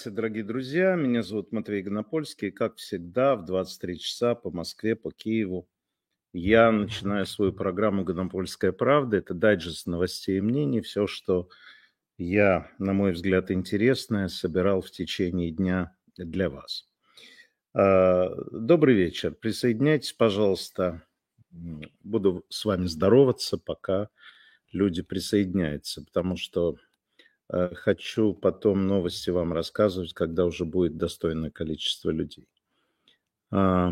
Здравствуйте, дорогие друзья. Меня зовут Матвей Гонопольский. Как всегда, в 23 часа по Москве, по Киеву я начинаю свою программу «Гонопольская правда». Это дайджест новостей и мнений. Все, что я, на мой взгляд, интересное, собирал в течение дня для вас. Добрый вечер. Присоединяйтесь, пожалуйста. Буду с вами здороваться, пока люди присоединяются, потому что хочу потом новости вам рассказывать, когда уже будет достойное количество людей. А,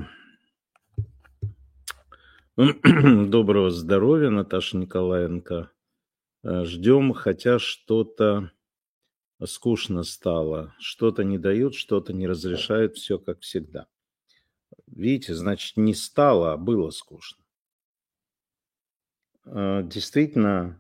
Доброго здоровья, Наташа Николаенко. Ждем, хотя что-то скучно стало. Что-то не дают, что-то не разрешают, все как всегда. Видите, значит, не стало, а было скучно. Действительно,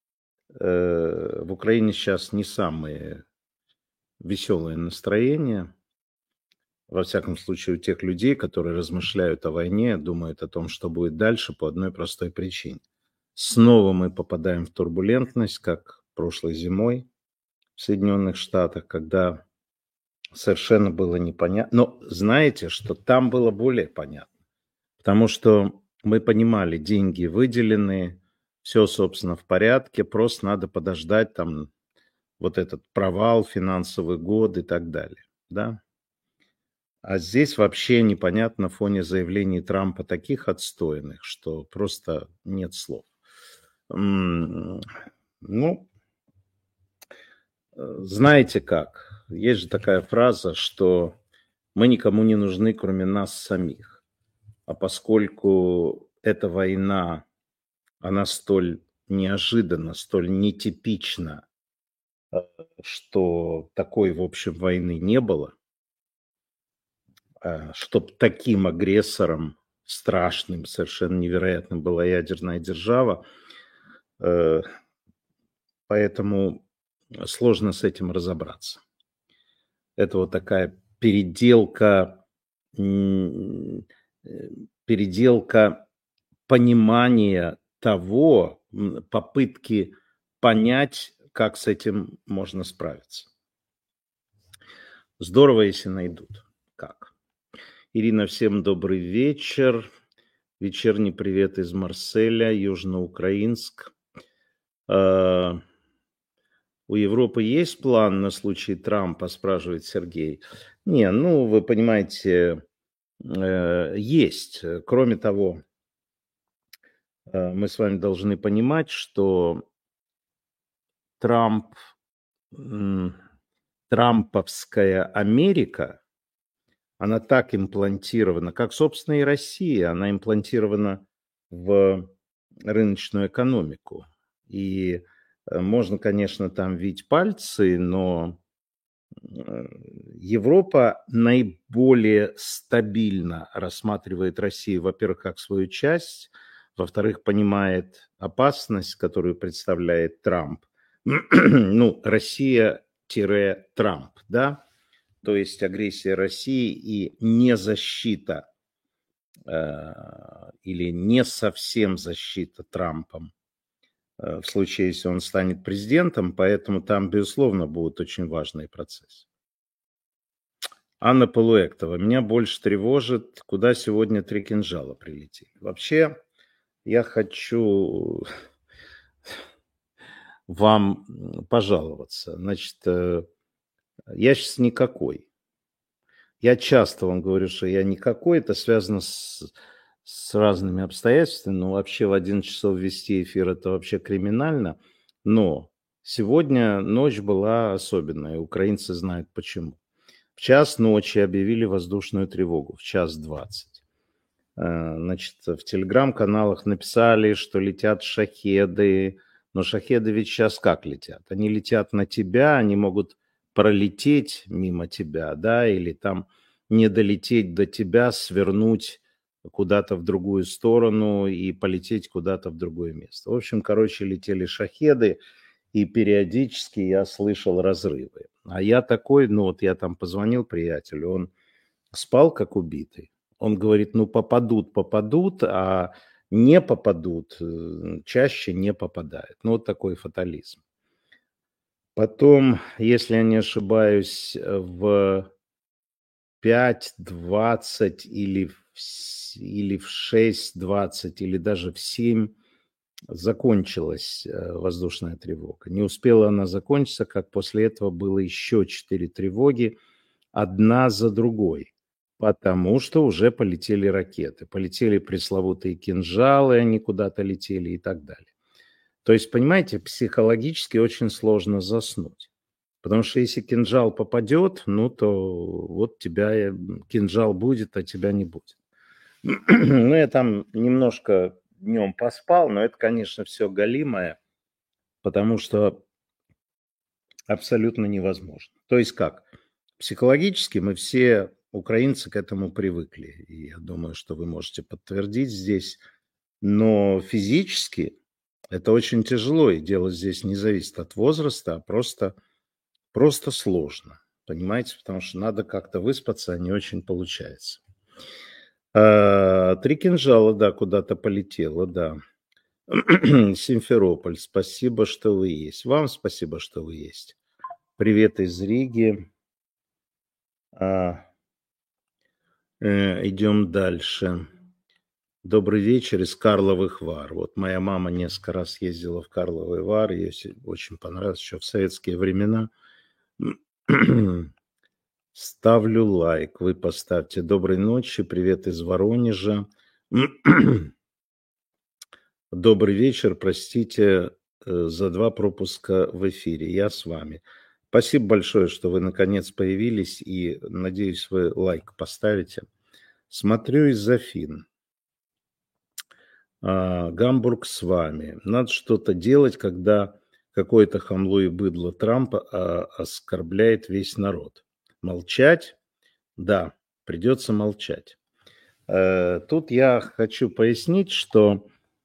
в Украине сейчас не самые веселые настроения. Во всяком случае, у тех людей, которые размышляют о войне, думают о том, что будет дальше, по одной простой причине. Снова мы попадаем в турбулентность, как прошлой зимой в Соединенных Штатах, когда совершенно было непонятно. Но знаете, что там было более понятно, потому что мы понимали, деньги выделены, все, собственно, в порядке, просто надо подождать там вот этот провал, финансовый год и так далее, да. А здесь вообще непонятно на фоне заявлений Трампа таких отстойных, что просто нет слов. Ну, знаете как, есть же такая фраза, что мы никому не нужны, кроме нас самих. А поскольку эта война, она столь неожиданна, столь нетипична, что такой, в общем, войны не было, чтоб таким агрессором, страшным, совершенно невероятным была ядерная держава, э, поэтому сложно с этим разобраться. Это вот такая переделка, э, переделка понимания того, попытки понять, как с этим можно справиться. Здорово, если найдут. Как? Ирина, всем добрый вечер. Вечерний привет из Марселя, Южноукраинск. У Европы есть план на случай Трампа, спрашивает Сергей. Не, ну, вы понимаете, есть. Кроме того, мы с вами должны понимать, что трамповская Америка, она так имплантирована, как, собственно, и Россия, она имплантирована в рыночную экономику. И можно, конечно, там видеть пальцы, но Европа наиболее стабильно рассматривает Россию, во-первых, как свою часть, во-вторых, понимает опасность, которую представляет Трамп. Ну, Россия-Трамп, да? То есть агрессия России и не защита или не совсем защита Трампом в случае, если он станет президентом, поэтому там, безусловно, будут очень важные процессы. Анна Полуэктова. Меня больше тревожит, куда сегодня 3 кинжала прилетели. Вообще, я хочу вам пожаловаться. Значит, я сейчас никакой. Я часто вам говорю, что я никакой. Это связано с разными обстоятельствами. Но вообще в 11 часов вести эфир – это вообще криминально. Но сегодня ночь была особенная. Украинцы знают почему. В час ночи объявили воздушную тревогу, в 1:20. Значит, в телеграм-каналах написали, что летят шахеды. Но шахеды ведь сейчас как летят? Они летят на тебя, они могут пролететь мимо тебя, да, или там не долететь до тебя, свернуть куда-то в другую сторону и полететь куда-то в другое место. В общем, короче, летели шахеды, и периодически я слышал разрывы. А я такой, ну вот я там позвонил приятелю, он спал как убитый. Он говорит, ну попадут, а не попадут, чаще не попадают. Ну вот такой фатализм. Потом, если я не ошибаюсь, в 5:20 или в 6:20 или даже в 7 закончилась воздушная тревога. Не успела она закончиться, как после этого было еще 4 тревоги, одна за другой, потому что уже полетели ракеты. Полетели пресловутые кинжалы, они куда-то летели и так далее. То есть, понимаете, психологически очень сложно заснуть. Потому что если кинжал попадет, ну, то вот тебя кинжал будет, а тебя не будет. Ну, я там немножко днем поспал, но это, конечно, все галимое, потому что абсолютно невозможно. То есть как? Психологически мы все, украинцы, к этому привыкли. И я думаю, что вы можете подтвердить здесь. Но физически это очень тяжело, и дело здесь не зависит от возраста, а просто сложно. Понимаете? Потому что надо как-то выспаться, а не очень получается. 3 кинжала, да, куда-то полетело, да. Симферополь, спасибо, что вы есть. Вам спасибо, что вы есть. Привет из Риги. Идем дальше. Добрый вечер из Карловых Вар. Вот моя мама несколько раз ездила в Карловый Вар, ей очень понравилось еще в советские времена. Ставлю лайк, вы поставьте. Доброй ночи, привет из Воронежа. Добрый вечер, простите за 2 пропуска в эфире, я с вами. Спасибо большое, что вы наконец появились, и надеюсь, вы лайк поставите. Смотрю из Афин. Гамбург с вами. Надо что-то делать, когда какое-то хамло и быдло Трампа оскорбляет весь народ. Молчать? Да, придется молчать. Тут я хочу пояснить, что,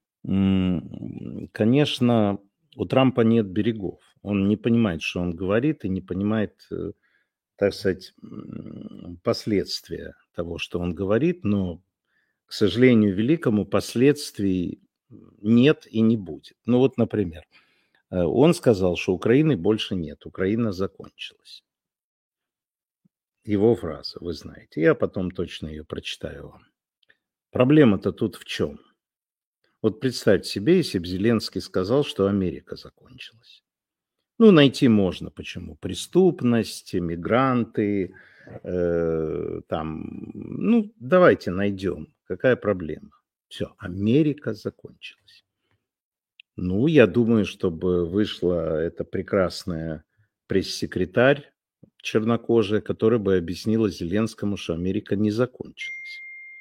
конечно, у Трампа нет берегов. Он не понимает, что он говорит, и не понимает, так сказать, последствия того, что он говорит, но, к сожалению великому, последствий нет и не будет. Ну вот, например, он сказал, что Украины больше нет, Украина закончилась. Его фраза, вы знаете. Я потом точно ее прочитаю вам. Проблема-то тут в чем? Вот представьте себе, если бы Зеленский сказал, что Америка закончилась. Ну, найти можно, почему. Преступность, мигранты, там, ну, давайте найдем. Какая проблема? Все, Америка закончилась. Ну, я думаю, чтобы вышла эта прекрасная пресс-секретарь чернокожая, которая бы объяснила Зеленскому, что Америка не закончилась.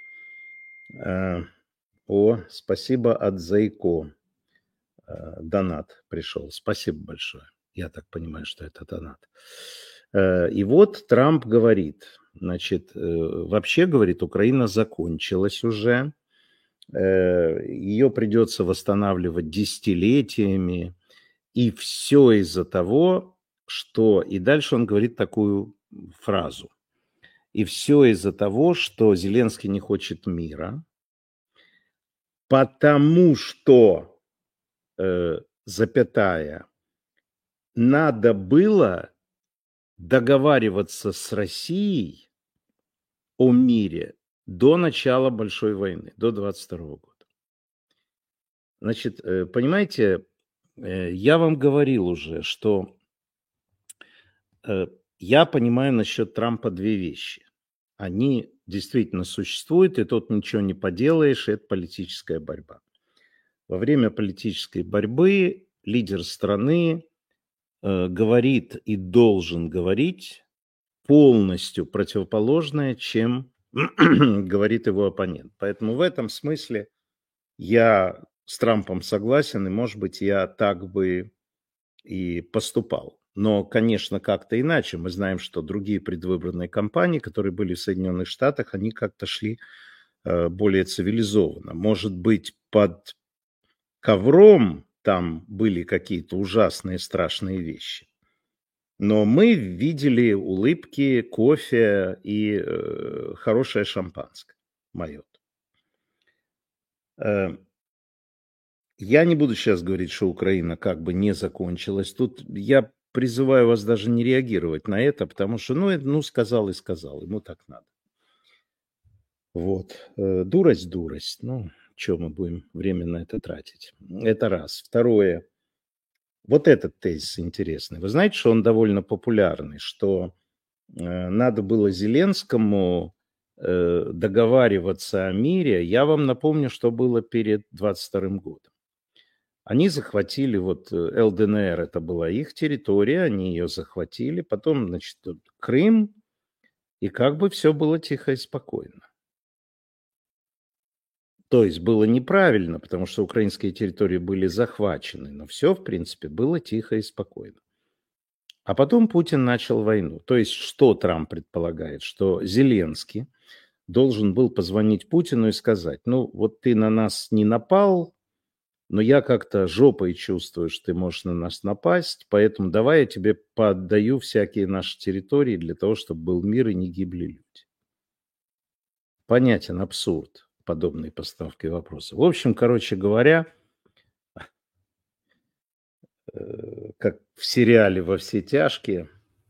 Спасибо от Зайко. Донат пришел. Спасибо большое. Я так понимаю, что это донат. И вот Трамп говорит, значит, вообще, говорит, Украина закончилась уже. Ее придется восстанавливать десятилетиями. И все из-за того, что... И дальше он говорит такую фразу. И все из-за того, что Зеленский не хочет мира, потому что запятая, надо было договариваться с Россией о мире до начала Большой войны, до 22 года. Значит, понимаете, я вам говорил уже, что я понимаю насчет Трампа 2 вещи. Они действительно существуют, и тут ничего не поделаешь, это политическая борьба. Во время политической борьбы лидер страны говорит и должен говорить полностью противоположное, чем говорит его оппонент. Поэтому в этом смысле я с Трампом согласен, и, может быть, я так бы и поступал. Но, конечно, как-то иначе. Мы знаем, что другие предвыборные кампании, которые были в Соединенных Штатах, они как-то шли более цивилизованно. Может быть, под ковром там были какие-то ужасные, страшные вещи. Но мы видели улыбки, кофе и хорошее шампанское. Майот. Я не буду сейчас говорить, что Украина как бы не закончилась. Тут я призываю вас даже не реагировать на это, потому что, ну, сказал и сказал, ему так надо. Вот. Дурость, дурость. Ну, что мы будем время на это тратить? Это раз. Второе. Вот этот тезис интересный. Вы знаете, что он довольно популярный, что надо было Зеленскому договариваться о мире. Я вам напомню, что было перед 22 годом. Они захватили, вот ЛДНР, это была их территория, они ее захватили, потом, значит, Крым, и как бы все было тихо и спокойно. То есть было неправильно, потому что украинские территории были захвачены, но все, в принципе, было тихо и спокойно. А потом Путин начал войну. То есть что Трамп предполагает? Что Зеленский должен был позвонить Путину и сказать, ну вот ты на нас не напал, но я как-то жопой чувствую, что ты можешь на нас напасть, поэтому давай я тебе поотдаю всякие наши территории для того, чтобы был мир и не гибли люди. Понятен абсурд подобной постановки вопроса. В общем, короче говоря, как в сериале «Во все тяжкие»,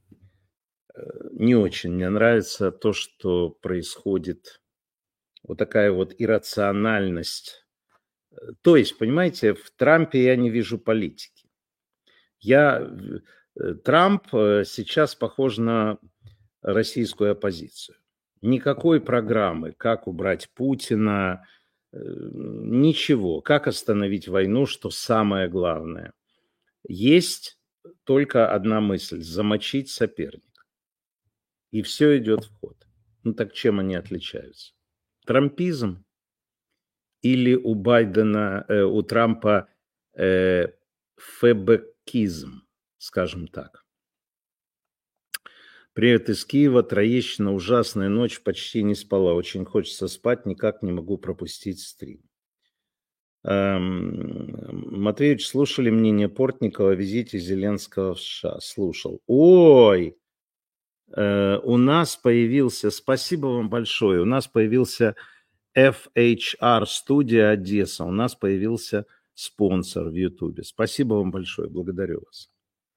не очень мне нравится то, что происходит, вот такая вот иррациональность. То есть, понимаете, в Трампе я не вижу политики. Трамп сейчас похож на российскую оппозицию. Никакой программы, как убрать Путина, ничего, как остановить войну, что самое главное. Есть только одна мысль – замочить соперника. И все идет в ход. Ну так чем они отличаются? Трампизм или у Байдена, у Трампа фэбекизм, скажем так. Привет из Киева, Троещина, ужасная ночь, почти не спала, очень хочется спать, никак не могу пропустить стрим. Матвеевич, слушали мнение Портникова о визите Зеленского в США? Слушал. Ой, у нас появился, спасибо вам большое, у нас появился FHR студия Одесса, у нас появился спонсор в Ютубе. Спасибо вам большое, благодарю вас.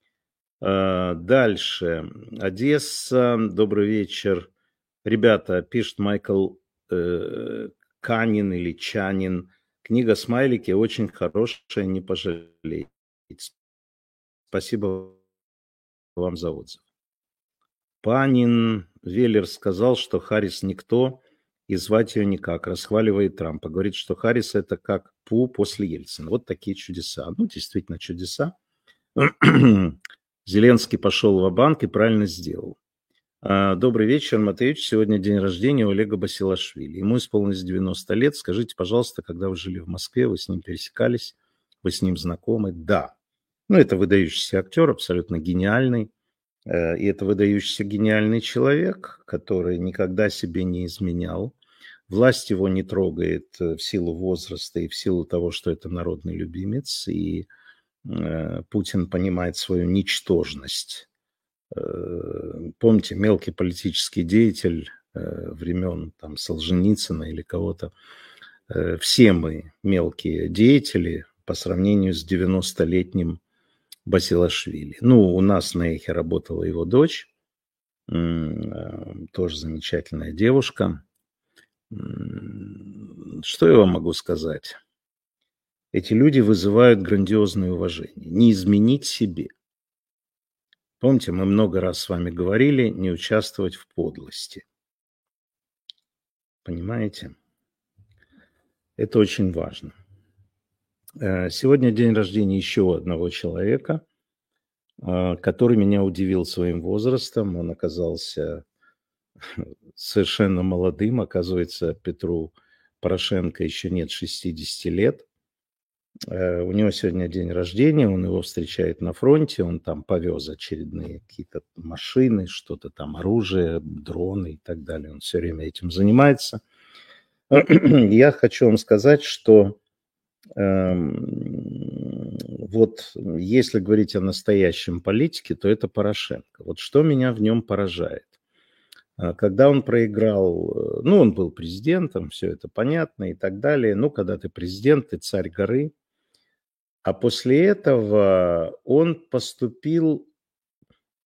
Дальше. Одесса, добрый вечер. Ребята, пишет Майкл Канин или Чанин. Книга «Смайлики» очень хорошая, не пожалеете. Спасибо вам за отзыв. Панин Веллер сказал, что Харрис никто, и звать ее никак. Расхваливает Трампа. Говорит, что Харрис это как Пу после Ельцина. Вот такие чудеса. Ну, действительно, чудеса. Зеленский пошел ва-банк и правильно сделал. Добрый вечер, Матвеевич. Сегодня день рождения у Олега Басилашвили. Ему исполнилось 90 лет. Скажите, пожалуйста, когда вы жили в Москве, вы с ним пересекались, вы с ним знакомы? Да. Ну, это выдающийся актер, абсолютно гениальный. И это выдающийся гениальный человек, который никогда себе не изменял. Власть его не трогает в силу возраста и в силу того, что это народный любимец. И Путин понимает свою ничтожность. Помните, мелкий политический деятель времен там, Солженицына или кого-то. Все мы мелкие деятели по сравнению с 90-летним Басилашвили. Ну, у нас на эхе работала его дочь, тоже замечательная девушка. Что я вам могу сказать? Эти люди вызывают грандиозное уважение. Не изменить себе. Помните, мы много раз с вами говорили, не участвовать в подлости. Понимаете? Это очень важно. Сегодня день рождения еще одного человека, который меня удивил своим возрастом. Он оказался совершенно молодым. Оказывается, Петру Порошенко еще нет 60 лет. У него сегодня день рождения, он его встречает на фронте, он там повез очередные какие-то машины, что-то там, оружие, дроны и так далее. Он все время этим занимается. Я хочу вам сказать, что вот если говорить о настоящем политике, то это Порошенко. Вот что меня в нем поражает. Когда он проиграл, ну, он был президентом, все это понятно и так далее. Ну, когда ты президент, ты царь горы. А после этого он поступил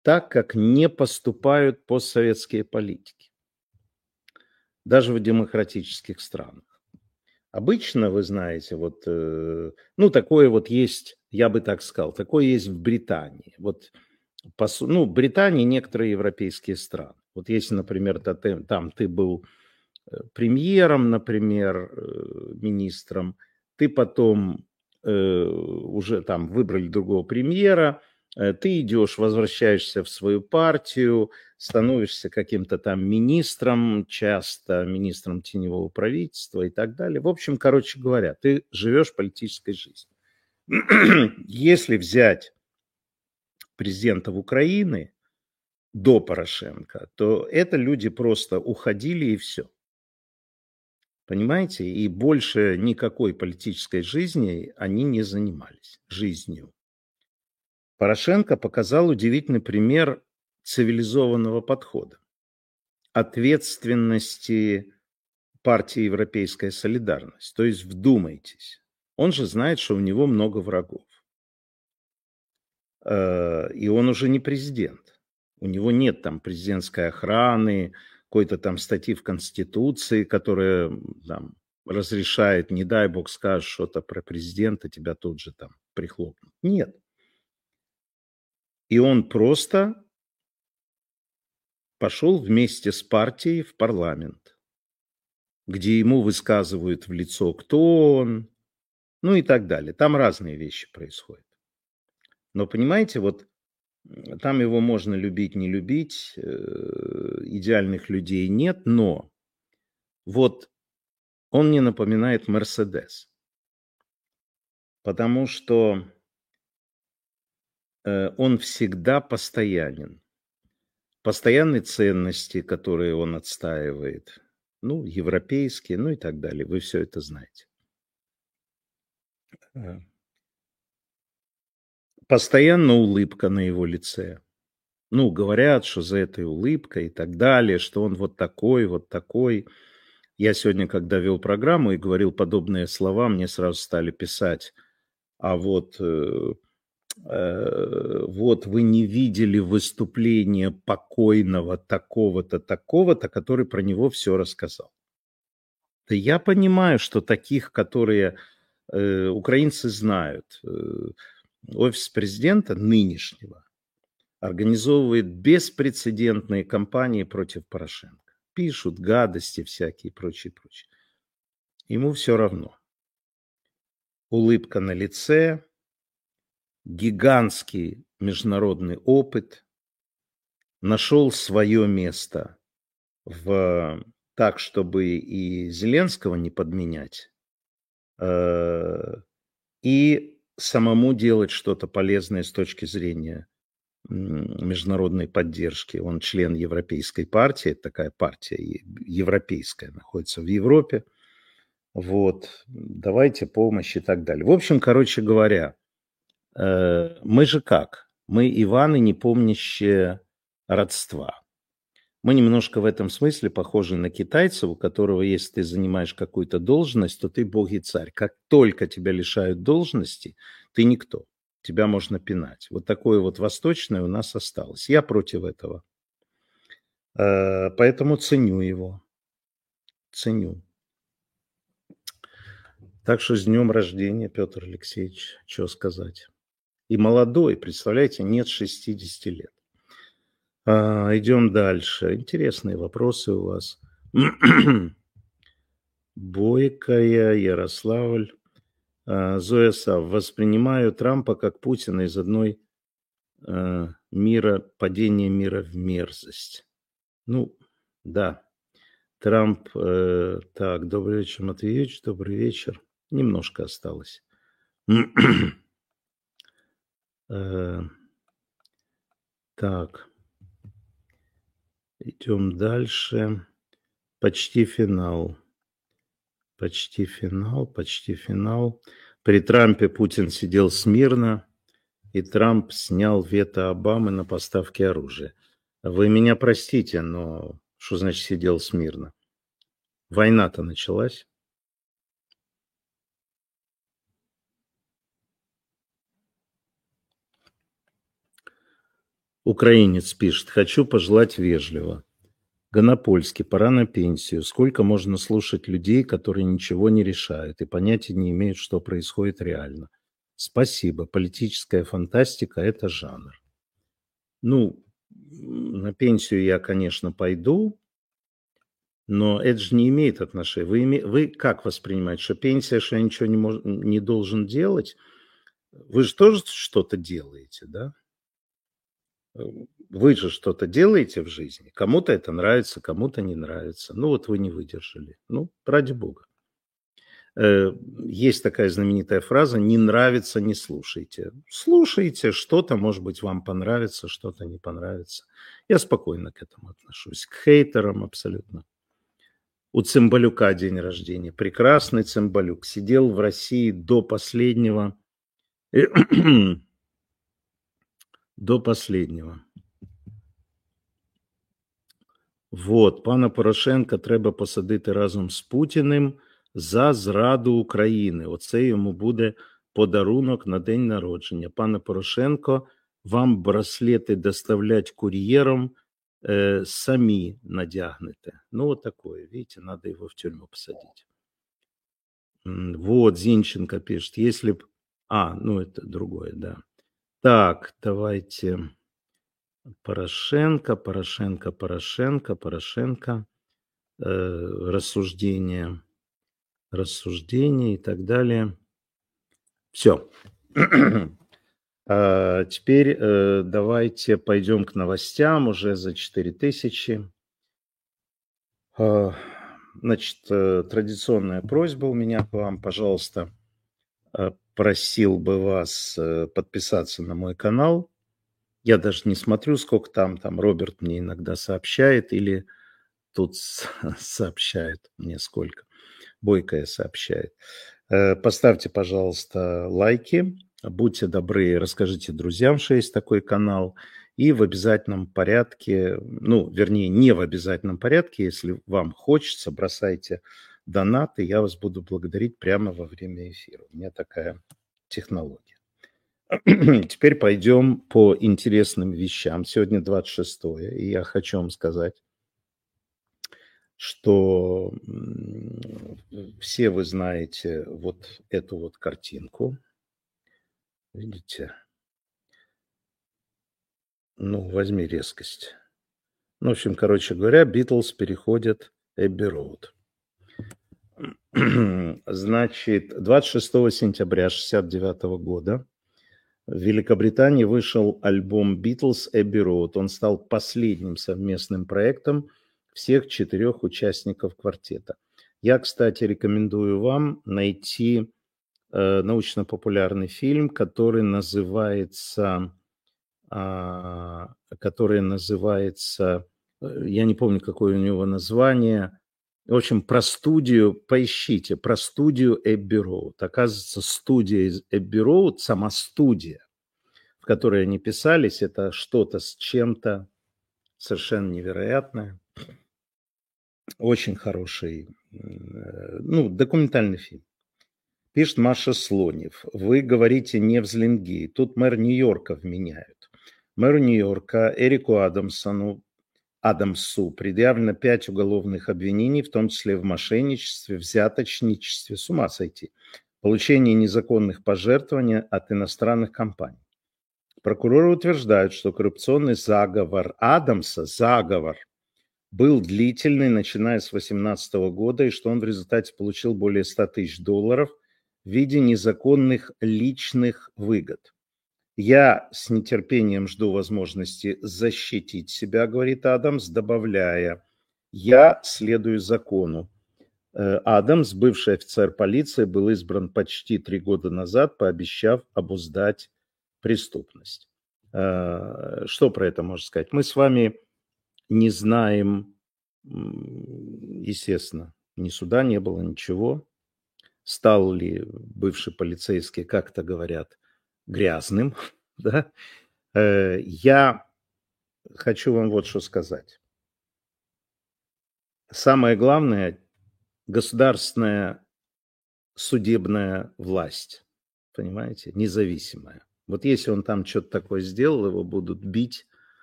так, как не поступают постсоветские политики, даже в демократических странах. Обычно, вы знаете, вот, ну, такое вот есть, я бы так сказал, такое есть в Британии. Вот, ну, в Британии некоторые европейские страны. Вот если, например, там ты был премьером, например, министром, ты потом уже там выбрали другого премьера, ты идешь, возвращаешься в свою партию, становишься каким-то там министром, часто министром теневого правительства и так далее. В общем, короче говоря, ты живешь политической жизнью. Если взять президентов Украины до Порошенко, то это люди просто уходили и все. Понимаете? И больше никакой политической жизни они не занимались. Жизнью. Порошенко показал удивительный пример цивилизованного подхода, ответственности партии «Европейская солидарность». То есть вдумайтесь, он же знает, что у него много врагов. И он уже не президент. У него нет там президентской охраны, какой-то там статьи в Конституции, которая там разрешает, не дай бог скажешь что-то про президента, тебя тут же там прихлопнут. Нет. И он просто пошел вместе с партией в парламент, где ему высказывают в лицо, кто он, ну и так далее. Там разные вещи происходят. Но понимаете, вот там его можно любить, не любить, идеальных людей нет, но вот он мне напоминает Мерседес, потому что он всегда постоянен. Постоянные ценности, которые он отстаивает, ну, европейские, ну и так далее. Вы все это знаете. Постоянно улыбка на его лице. Ну, говорят, что за этой улыбкой и так далее, что он вот такой, вот такой. Я сегодня, когда вел программу и говорил подобные слова, мне сразу стали писать, а вот вы не видели выступления покойного такого-то, такого-то, который про него все рассказал. Да я понимаю, что таких, которые украинцы знают. Офис президента нынешнего организовывает беспрецедентные кампании против Порошенко. Пишут гадости всякие и прочее, прочее. Ему все равно. Улыбка на лице, гигантский международный опыт, нашел свое место так, чтобы и Зеленского не подменять, и самому делать что-то полезное с точки зрения международной поддержки. Он член Европейской партии, это такая партия европейская, находится в Европе. Вот, давайте помощь и так далее. В общем, короче говоря, мы же как? Мы Иваны, не помнящие родства. Мы немножко в этом смысле похожи на китайцев, у которого, если ты занимаешь какую-то должность, то ты бог и царь. Как только тебя лишают должности, ты никто. Тебя можно пинать. Вот такое вот восточное у нас осталось. Я против этого. Поэтому ценю его. Ценю. Так что с днем рождения, Петр Алексеевич, что сказать. И молодой, представляете, нет 60 лет. Идем дальше. Интересные вопросы у вас. Бойкая, Ярославль. Зоя Сав. Воспринимаю Трампа как Путина из одной падения мира в мерзость. Ну, да. Трамп. Так, добрый вечер, Матвеевич. Добрый вечер. Немножко осталось. Так. Идем дальше. Почти финал. Почти финал, почти финал. При Трампе Путин сидел смирно, и Трамп снял вето Обамы на поставки оружия. Вы меня простите, но что значит сидел смирно? Война-то началась. Украинец пишет: хочу пожелать вежливо. Гонопольский, пора на пенсию. Сколько можно слушать людей, которые ничего не решают и понятия не имеют, что происходит реально? Спасибо. Политическая фантастика – это жанр. Ну, на пенсию я, конечно, пойду, но это же не имеет отношения. Вы как воспринимаете, что пенсия, что я ничего не должен делать? Вы же тоже что-то делаете, да? Вы же что-то делаете в жизни. Кому-то это нравится, кому-то не нравится. Ну вот вы не выдержали. Ну, ради бога. Есть такая знаменитая фраза: «Не нравится – не слушайте». Слушайте, что-то, может быть, вам понравится, что-то не понравится. Я спокойно к этому отношусь. К хейтерам абсолютно. У Цымбалюка день рождения. Прекрасный Цымбалюк. Сидел в России до последнего. До последнего. Вот, пана Порошенка треба посадити разом з Путіним за зраду України. Оце йому буде подарунок на день народження. Пане Порошенко, вам браслети доставлять кур'єром, сами надягнете. Ну, вот такое, видите, надо его в тюрьму посадить. Вот, Зинченко пишет, если б... ну это другое, да. Так, давайте... Порошенко, рассуждения и так далее. Все. Теперь давайте пойдем к новостям уже за 4000. Значит, традиционная просьба у меня к вам, пожалуйста, просил бы вас подписаться на мой канал. Я даже не смотрю, сколько там Роберт мне иногда сообщает, или тут сообщает мне сколько. Бойкая сообщает. Поставьте, пожалуйста, лайки, будьте добры, расскажите друзьям, что есть такой канал, и в обязательном порядке, вернее, не в обязательном порядке, если вам хочется, бросайте донаты, я вас буду благодарить прямо во время эфира. У меня такая технология. Теперь пойдем по интересным вещам. Сегодня 26-е, и я хочу вам сказать, что все вы знаете вот эту вот картинку. Видите? Возьми резкость. В общем, короче говоря, Битлз переходят Эбби Роуд. Значит, 26 сентября 1969 года в Великобритании вышел альбом Битлз «Эбби Роуд». Он стал последним совместным проектом всех 4 участников квартета. Я, кстати, рекомендую вам найти научно-популярный фильм, который называется, я не помню, какое у него название. В общем, про студию, поищите, про студию Эбби Роуд. Оказывается, студия из Эбби Роуд, сама студия, в которой они писались, это что-то с чем-то совершенно невероятное. Очень хороший, документальный фильм. Пишет Маша Слонев. Вы говорите не взлинги. Тут мэр Нью-Йорка вменяют. Мэру Нью-Йорка Эрику Адамсу предъявлено 5 уголовных обвинений, в том числе в мошенничестве, взяточничестве, с ума сойти, получении незаконных пожертвований от иностранных компаний. Прокуроры утверждают, что коррупционный заговор Адамса, был длительный, начиная с 2018 года, и что он в результате получил более $100 тысяч в виде незаконных личных выгод. Я с нетерпением жду возможности защитить себя, говорит Адамс, добавляя, я следую закону. Адамс, бывший офицер полиции, был избран почти 3 года назад, пообещав обуздать преступность. Что про это можно сказать? Мы с вами не знаем, естественно, ни суда не было, ничего. Стал ли бывший полицейский, как это говорят, грязным, да? Я хочу вам вот что сказать. Самое главное, государственная судебная власть, понимаете, независимая. Вот если он там что-то такое сделал, его будут бить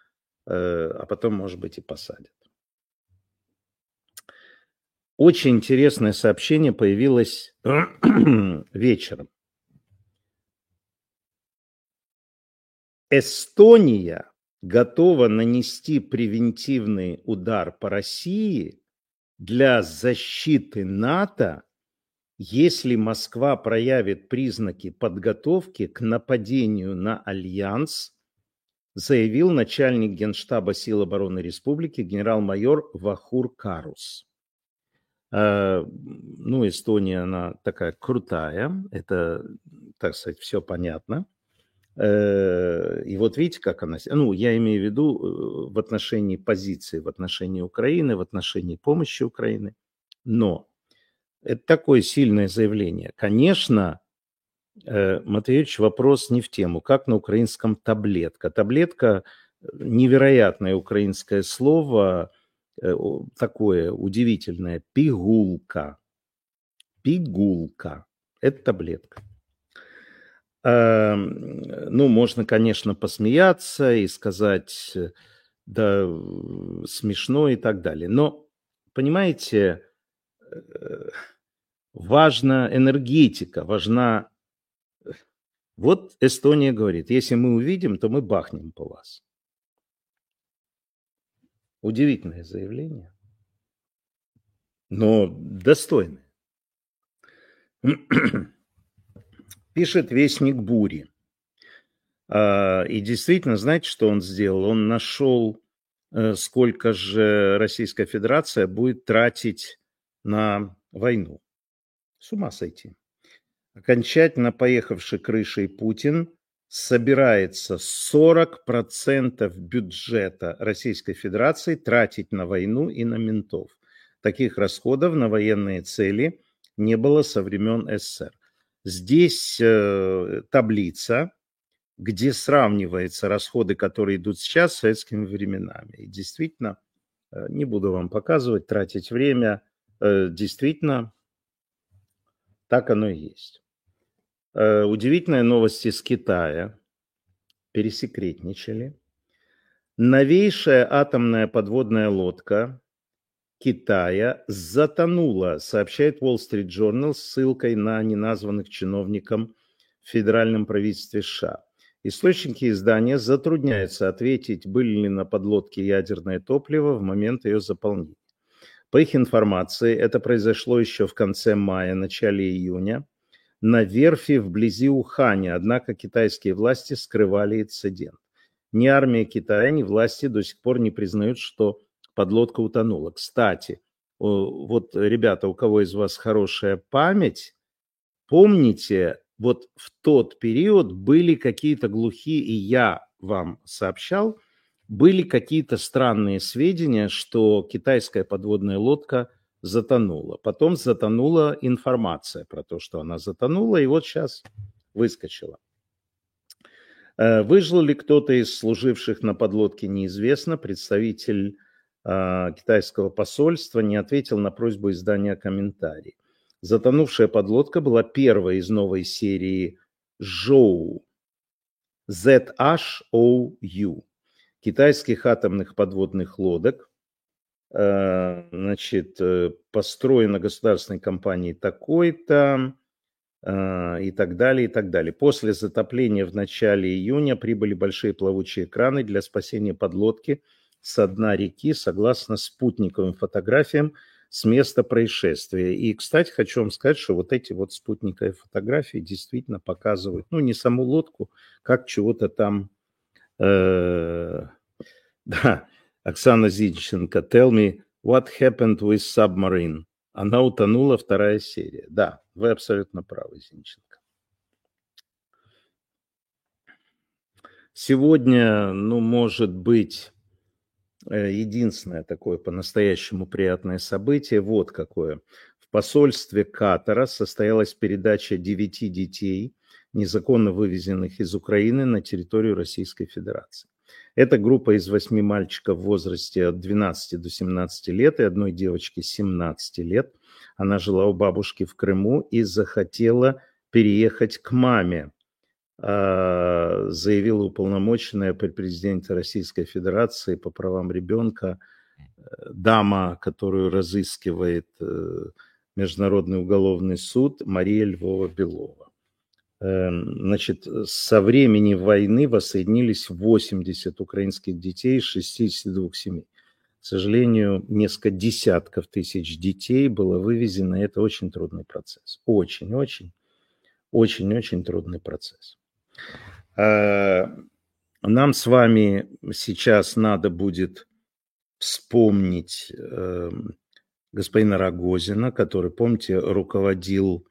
а потом, может быть, и посадят. Очень интересное сообщение появилось вечером. Эстония готова нанести превентивный удар по России для защиты НАТО, если Москва проявит признаки подготовки к нападению на Альянс, заявил начальник Генштаба сил обороны республики генерал-майор Вахур Карус. Ну, Эстония, она такая крутая, это, так сказать, все понятно. И вот видите, как она... Ну, я имею в виду в отношении позиции, в отношении Украины, в отношении помощи Украины. Но это такое сильное заявление. Конечно, Матвеевич, вопрос не в тему. Как на украинском таблетка? Таблетка – невероятное украинское слово, такое удивительное. Пигулка. Пигулка. Это таблетка. Ну, можно, конечно, посмеяться и сказать, да, смешно и так далее. Но, понимаете, важна энергетика, важна... Вот Эстония говорит, если мы увидим, то мы бахнем по вас. Удивительное заявление, но достойное. Пишет Вестник Бури. И действительно, знаете, что он сделал? Он нашел, сколько же Российская Федерация будет тратить на войну. С ума сойти. Окончательно поехавший крышей Путин собирается 40% бюджета Российской Федерации тратить на войну и на ментов. Таких расходов на военные цели не было со времен СССР. Здесь таблица, где сравниваются расходы, которые идут сейчас, с советскими временами. И действительно, не буду вам показывать, тратить время, действительно, так оно и есть. Удивительная новость из Китая. Пересекретничали. Новейшая атомная подводная лодка Китая затонула, сообщает Wall Street Journal с ссылкой на неназванных чиновников в федеральном правительстве США. Источники издания затрудняются ответить, были ли на подлодке ядерное топливо в момент ее заполнения. По их информации, это произошло еще в конце мая, начале июня на верфи вблизи Уханя, однако китайские власти скрывали инцидент. Ни армия Китая, ни власти до сих пор не признают, что подлодка утонула. Кстати, вот, ребята, у кого из вас хорошая память, помните, вот в тот период были какие-то глухие, и я вам сообщал, были какие-то странные сведения, что китайская подводная лодка затонула. Потом затонула информация про то, что она затонула, и вот сейчас выскочила. Выжил ли кто-то из служивших на подлодке, неизвестно. Представитель китайского посольства не ответил на просьбу издания комментарий. Затонувшая подлодка была первой из новой серии Zhou, ZHOU, китайских атомных подводных лодок. Значит, построена государственной компанией такой-то и так далее, и так далее. После затопления в начале июня прибыли большие плавучие краны для спасения подлодки со дна реки, согласно спутниковым фотографиям с места происшествия. И, кстати, хочу вам сказать, что вот эти вот спутниковые фотографии действительно показывают, ну, не саму лодку, как чего-то там... Да, Оксана Зинченко, tell me, what happened with submarine? Она утонула, вторая серия. Да, вы абсолютно правы, Зинченко. Сегодня, ну, может быть, единственное такое по-настоящему приятное событие, вот какое. В посольстве Катара состоялась передача 9 детей, незаконно вывезенных из Украины на территорию Российской Федерации. Это группа из 8 мальчиков в возрасте от 12 до 17 лет и одной девочки 17 лет. Она жила у бабушки в Крыму и захотела переехать к маме. заявила уполномоченная при президенте Российской Федерации по правам ребенка, дама, которую разыскивает Международный уголовный суд, Мария Львова-Белова. Значит, со времени войны воссоединились 80 украинских детей из 62 семей. К сожалению, несколько десятков тысяч детей было вывезено. Это очень трудный процесс. Очень-очень трудный процесс. Нам с вами сейчас надо будет вспомнить господина Рогозина, который, помните, руководил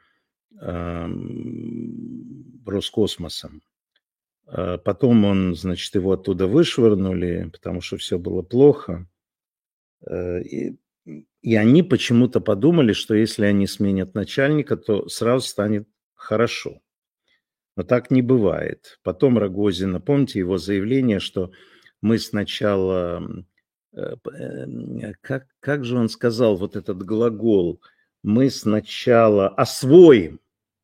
Роскосмосом. Потом он, значит, его оттуда вышвырнули, потому что все было плохо. И они почему-то подумали, что если они сменят начальника, то сразу станет хорошо. Но так не бывает. Потом Рогозина, помните его заявление, что мы сначала... Как же он сказал вот этот глагол? Мы сначала освоим.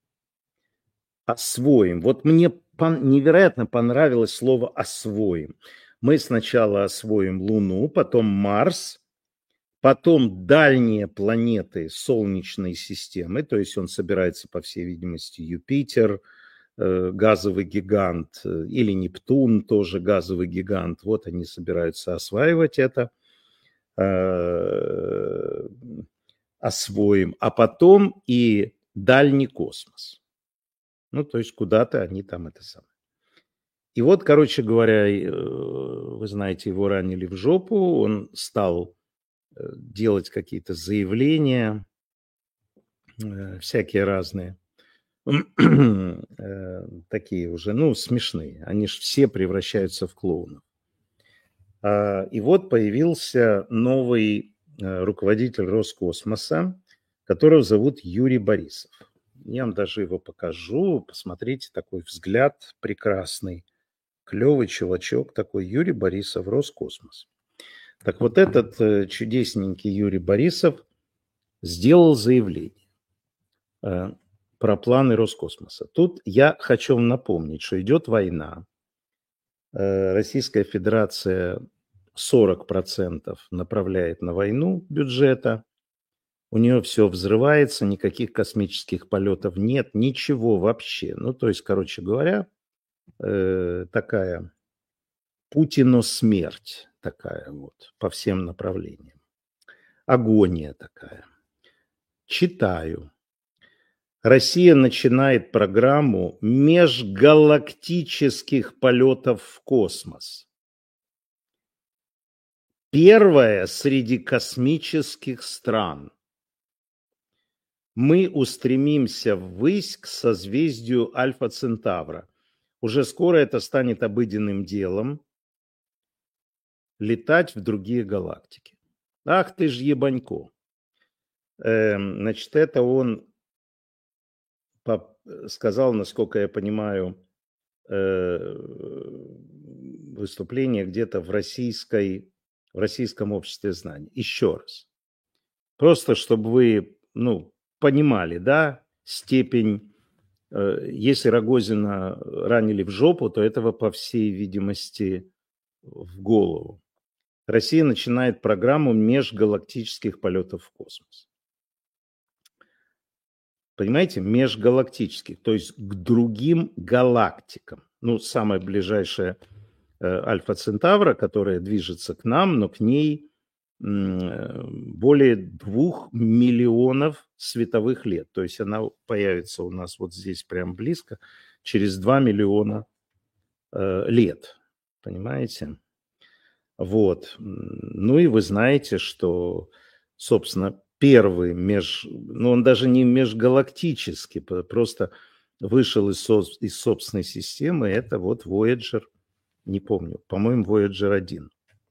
Вот мне невероятно понравилось слово «освоим». Мы сначала освоим Луну, потом Марс, потом дальние планеты Солнечной системы, то есть он собирается, по всей видимости, Юпитер, газовый гигант, или Нептун, тоже газовый гигант. Вот они собираются осваивать это. Освоим. А потом и дальний космос. Ну, то есть куда-то они там это самое. И вот, короче говоря, вы знаете, его ранили в жопу, он стал делать какие-то заявления, всякие разные, такие уже, ну, смешные. Они же все превращаются в клоунов. И вот появился новый руководитель Роскосмоса, которого зовут Юрий Борисов. Я вам даже его покажу. Посмотрите, такой взгляд прекрасный. Клевый чувачок такой, Юрий Борисов, Роскосмос. Так вот этот чудесненький Юрий Борисов сделал заявление про планы Роскосмоса. Тут я хочу вам напомнить, что идет война. Российская Федерация 40% направляет на войну бюджета. У нее все взрывается, никаких космических полетов нет, ничего вообще. Ну, то есть, короче говоря, такая Путино-смерть такая вот по всем направлениям. Агония такая. Читаю. Россия начинает программу межгалактических полетов в космос. Первая среди космических стран. Мы устремимся ввысь к созвездию Альфа-Центавра. Уже скоро это станет обыденным делом летать в другие галактики. Ах ты ж ебанько. Значит, это он сказал, насколько я понимаю, выступление где-то в российском обществе знаний. Еще раз. Просто чтобы вы, понимали, да, степень, если Рогозина ранили в жопу, то этого, по всей видимости, в голову. Россия начинает программу межгалактических полетов в космос. Понимаете, межгалактических, то есть к другим галактикам. Ну, самая ближайшая Альфа-Центавра, которая движется к нам, но к ней более 2 миллионов световых лет. То есть она появится у нас вот здесь прям близко, через 2 миллиона лет. Понимаете? Вот. Ну и вы знаете, что, собственно, первый он даже не межгалактический, просто вышел из собственной системы, это вот Voyager, не помню, по-моему, Voyager 1,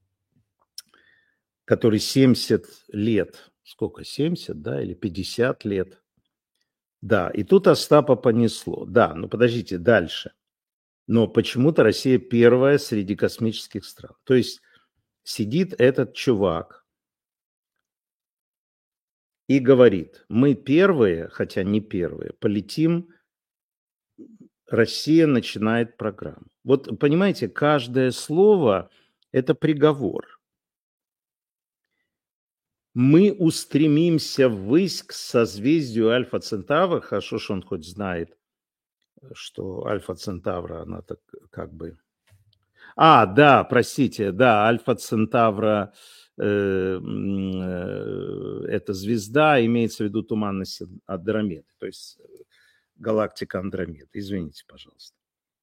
который 70 лет, сколько, 70, да, или 50 лет. Да, и тут Остапа понесло. Да, подождите, дальше. Но почему-то Россия первая среди космических стран. То есть сидит этот чувак и говорит, мы первые, хотя не первые, полетим Россия начинает программу. Вот понимаете, каждое слово – это приговор. Мы устремимся ввысь к созвездию Альфа Центавра. Хорошо, что он хоть знает, что Альфа Центавра, она так как бы... да, простите, да, Альфа Центавра это звезда, имеется в виду туманность Андромеды, то есть галактика Андромеда. Извините, пожалуйста.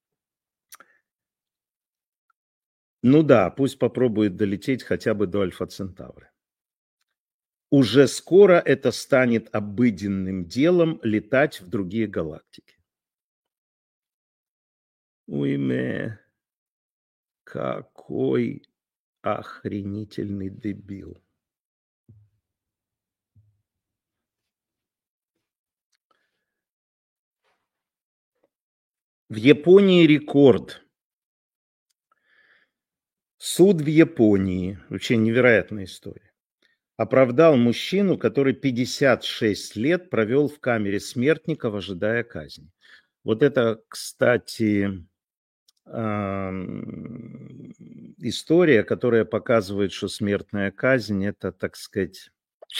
Ну да, пусть попробует долететь хотя бы до Альфа Центавра. Уже скоро это станет обыденным делом летать в другие галактики. Уйме, какой охренительный дебил. В Японии рекорд. Суд в Японии, вообще невероятная история, оправдал мужчину, который 56 лет провел в камере смертников, ожидая казни. Вот это, кстати, история, которая показывает, что смертная казнь – это, так сказать...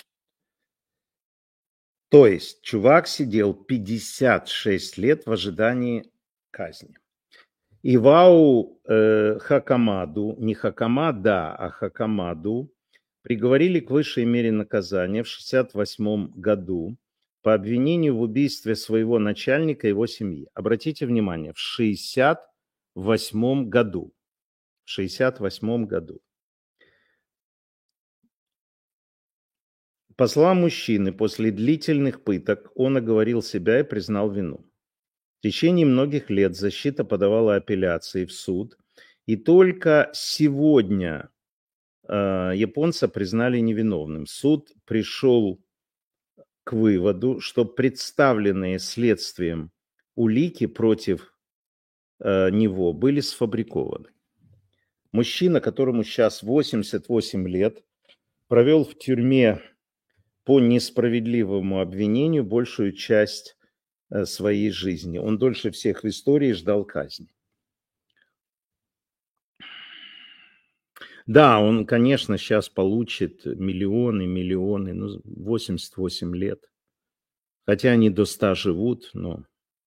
То есть чувак сидел 56 лет в ожидании казни. Ивау Хакамаду, не Хакамада, а Хакамаду, приговорили к высшей мере наказания в 1968 году по обвинению в убийстве своего начальника и его семьи. Обратите внимание, в 1968 году. В 1968 году. По словам мужчины, после длительных пыток он оговорил себя и признал вину. В течение многих лет защита подавала апелляции в суд, и только сегодня японца признали невиновным. Суд пришел к выводу, что представленные следствием улики против него были сфабрикованы. Мужчина, которому сейчас 88 лет, провел в тюрьме по несправедливому обвинению большую часть своей жизни. Он дольше всех в истории ждал казни. Да, он, конечно, сейчас получит миллионы, 88 лет. Хотя они до 100 живут, но...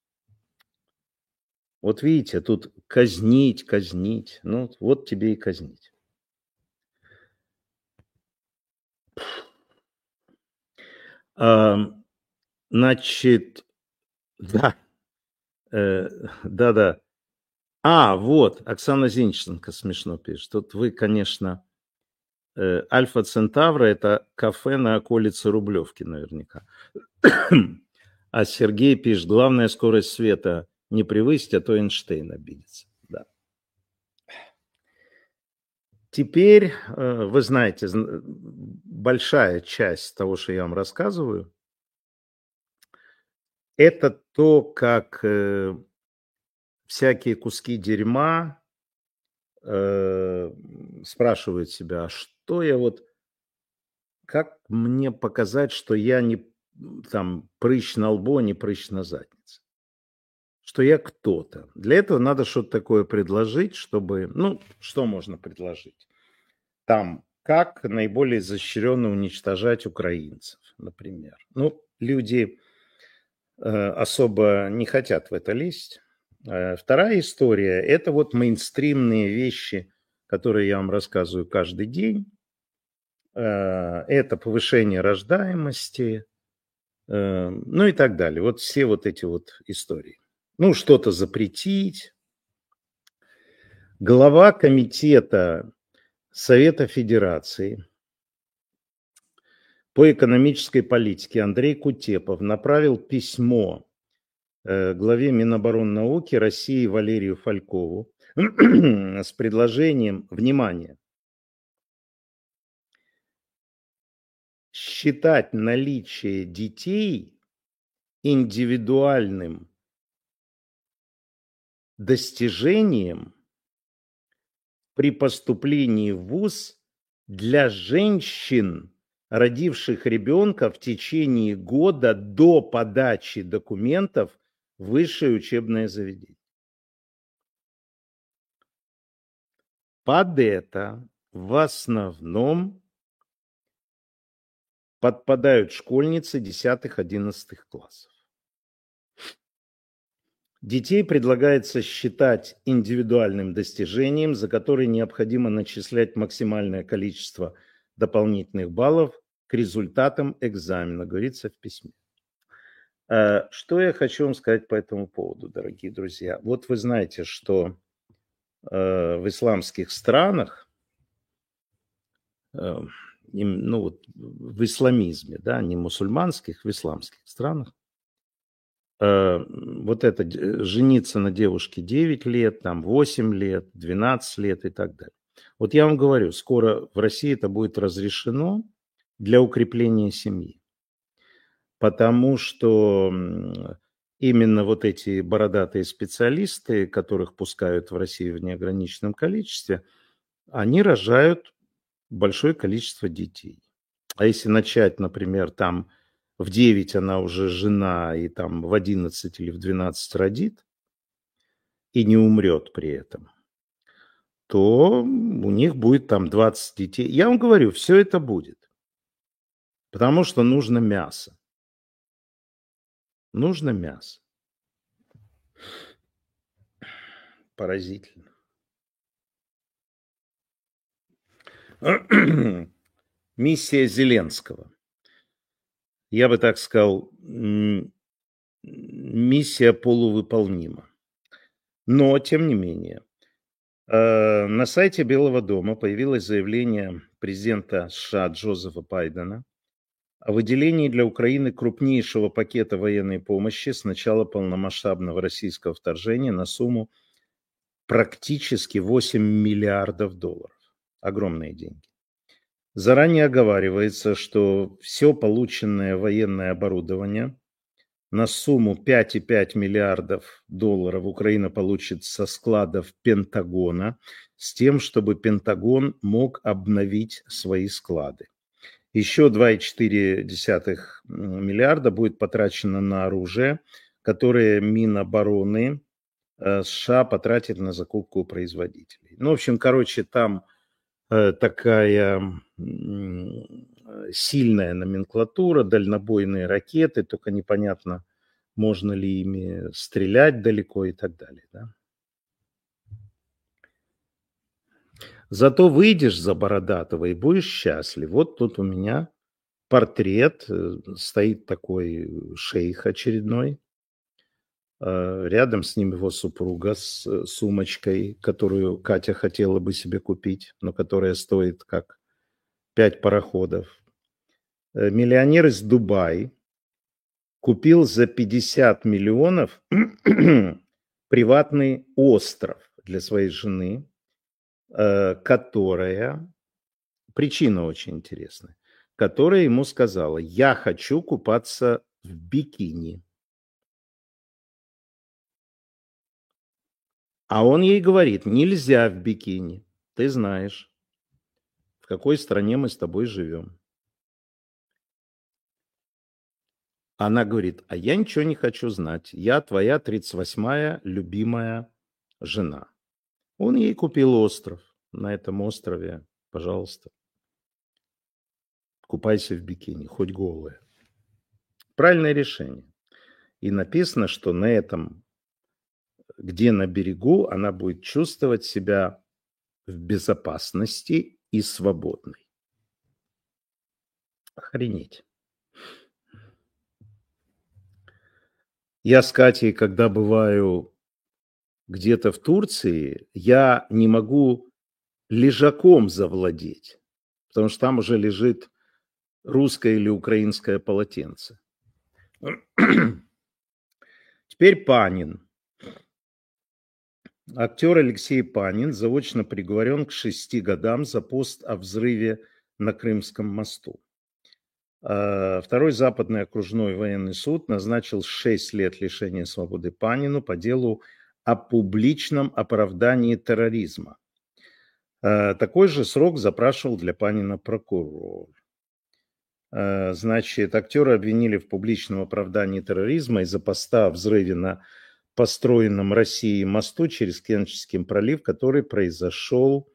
Вот видите, тут казнить. Ну, вот тебе и казнить. Значит, да. Да. Вот, Оксана Зинченко смешно пишет. Тут вы, конечно, Альфа Центавра – это кафе на околице Рублевки наверняка. А Сергей пишет, главная скорость света не превысить, а то Эйнштейн обидится. Да. Теперь, вы знаете, большая часть того, что я вам рассказываю, это то, как всякие куски дерьма спрашивают себя, что я как мне показать, что я не там прыщ на лбу, а не прыщ на заднице. Что я кто-то. Для этого надо что-то такое предложить, чтобы... что можно предложить? Там, как наиболее изощренно уничтожать украинцев, например. Люди особо не хотят в это лезть. Вторая история – это мейнстримные вещи, которые я вам рассказываю каждый день. Это повышение рождаемости, и так далее. Все эти истории. Что-то запретить. Глава комитета Совета Федерации по экономической политике Андрей Кутепов направил письмо главе Минобороны России Валерию Фалькову с предложением, внимание, считать наличие детей индивидуальным достижением при поступлении в вуз для женщин, родивших ребенка в течение года до подачи документов высшее учебное заведение. Под это в основном подпадают школьницы 10-11 классов. Детей предлагается считать индивидуальным достижением, за которое необходимо начислять максимальное количество дополнительных баллов к результатам экзамена, говорится в письме. Что я хочу вам сказать по этому поводу, дорогие друзья? Вот вы знаете, что в исламских странах, в исламизме, да, не мусульманских, в исламских странах, вот это жениться на девушке 9 лет, там 8 лет, 12 лет и так далее. Вот я вам говорю, скоро в России это будет разрешено для укрепления семьи. Потому что именно вот эти бородатые специалисты, которых пускают в Россию в неограниченном количестве, они рожают большое количество детей. А если начать, например, там в 9 она уже жена, и там в 11 или в 12 родит, и не умрет при этом, то у них будет там 20 детей. Я вам говорю, все это будет. Потому что нужно мясо. Нужно мясо. Поразительно. Миссия Зеленского. Я бы так сказал, миссия полувыполнима. Но, тем не менее, на сайте Белого дома появилось заявление президента США Джозефа Байдена о выделении для Украины крупнейшего пакета военной помощи с начала полномасштабного российского вторжения на сумму практически 8 миллиардов долларов. Огромные деньги. Заранее оговаривается, что все полученное военное оборудование на сумму 5,5 миллиардов долларов Украина получит со складов Пентагона с тем, чтобы Пентагон мог обновить свои склады. Еще 2,4 миллиарда будет потрачено на оружие, которое Минобороны США потратит на закупку у производителей. Ну, в общем, там такая сильная номенклатура, дальнобойные ракеты, только непонятно, можно ли ими стрелять далеко и так далее. Да? Зато выйдешь за Бородатого и будешь счастлив. Вот тут у меня портрет, стоит такой шейх очередной. Рядом с ним его супруга с сумочкой, которую Катя хотела бы себе купить, но которая стоит как 5 пароходов. Миллионер из Дубая купил за 50 миллионов приватный остров для своей жены, которая, причина очень интересная, которая ему сказала: я хочу купаться в бикини. А он ей говорит: нельзя в бикини. Ты знаешь, в какой стране мы с тобой живем. Она говорит: а я ничего не хочу знать. Я твоя 38-я любимая жена. Он ей купил остров. На этом острове, пожалуйста, купайся в бикини, хоть голая. Правильное решение. И написано, что на этом, где на берегу, она будет чувствовать себя в безопасности и свободной. Охренеть. Я с Катей, когда бываю где-то в Турции, я не могу лежаком завладеть, потому что там уже лежит русское или украинское полотенце. Теперь Панин. Актер Алексей Панин заочно приговорен к 6 годам за пост о взрыве на Крымском мосту. Второй западный окружной военный суд назначил 6 лет лишения свободы Панину по делу о публичном оправдании терроризма. Такой же срок запрашивал для Панина прокурор. Значит, актера обвинили в публичном оправдании терроризма из-за поста о взрыве на построенном Россией мосту через Керченский пролив, который произошел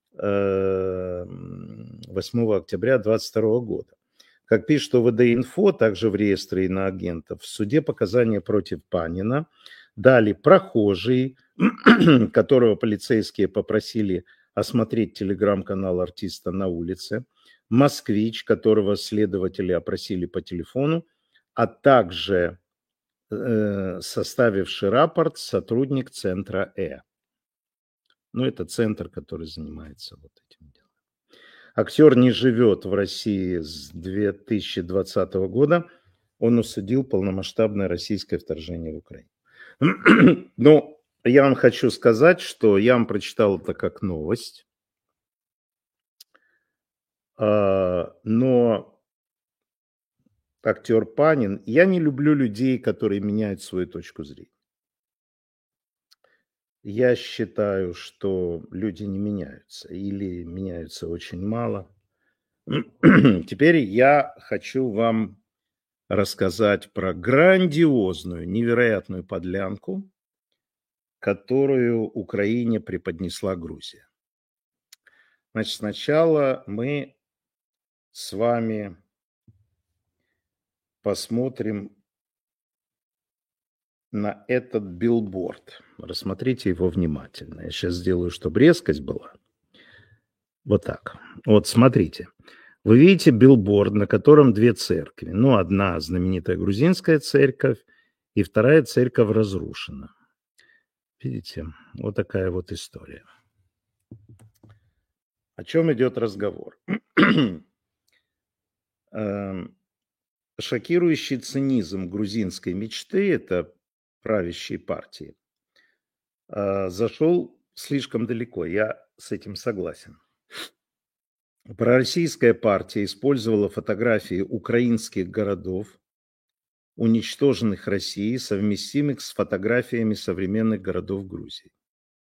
8 октября 2022 года. Как пишет ОВД-инфо, также в реестре иноагентов, в суде показания против Панина дали прохожий, которого полицейские попросили осмотреть телеграм-канал артиста на улице, москвич, которого следователи опросили по телефону, а также составивший рапорт сотрудник центра Ну, это центр, который занимается вот этим делом. Актер не живет в России с 2020 года. Он осудил полномасштабное российское вторжение в Украину. Ну, я вам хочу сказать, что я вам прочитал это как новость. Но актер Панин, я не люблю людей, которые меняют свою точку зрения. Я считаю, что люди не меняются или меняются очень мало. Теперь я хочу вам рассказать про грандиозную, невероятную подлянку, которую Украине преподнесла Грузия. Значит, сначала мы с вами посмотрим на этот билборд. Рассмотрите его внимательно. Я сейчас сделаю, чтобы резкость была. Вот так. Вот смотрите. Вы видите билборд, на котором две церкви. Ну, одна знаменитая грузинская церковь, и вторая церковь разрушена. Видите? Вот такая вот история. О чем идет разговор? Шокирующий цинизм грузинской мечты, это правящей партии, зашел слишком далеко. Я с этим согласен. Пророссийская партия использовала фотографии украинских городов, уничтоженных Россией, совместимых с фотографиями современных городов Грузии.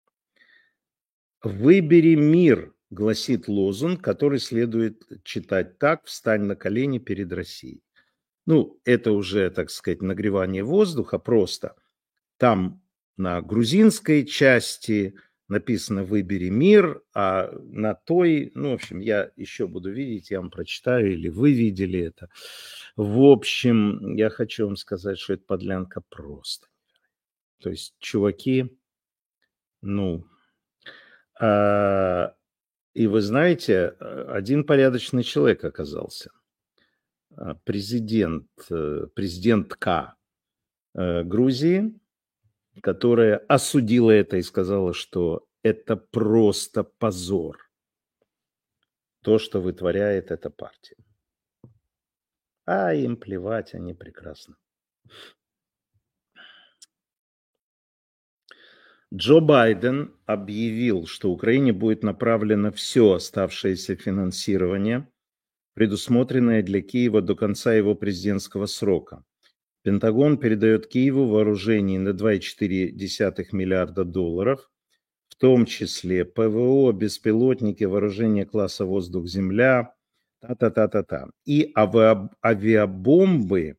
«Выбери мир», гласит лозунг, который следует читать так: «Встань на колени перед Россией». Ну, это уже, так сказать, нагревание воздуха просто. Там на грузинской части написано «Выбери мир», а на той, ну, в общем, я еще буду видеть, я вам прочитаю, или вы видели это. В общем, я хочу вам сказать, что это подлянка просто. То есть, чуваки, ну... И вы знаете, один порядочный человек оказался. Президентка Грузии, которая осудила это и сказала, что это просто позор, то, что вытворяет эта партия. А им плевать, они прекрасно. Джо Байден объявил, что Украине будет направлено все оставшееся финансирование, предусмотренное для Киева до конца его президентского срока. Пентагон передает Киеву вооружение на 2,4 миллиарда долларов, в том числе ПВО, беспилотники, вооружение класса воздух-земля, и авиабомбы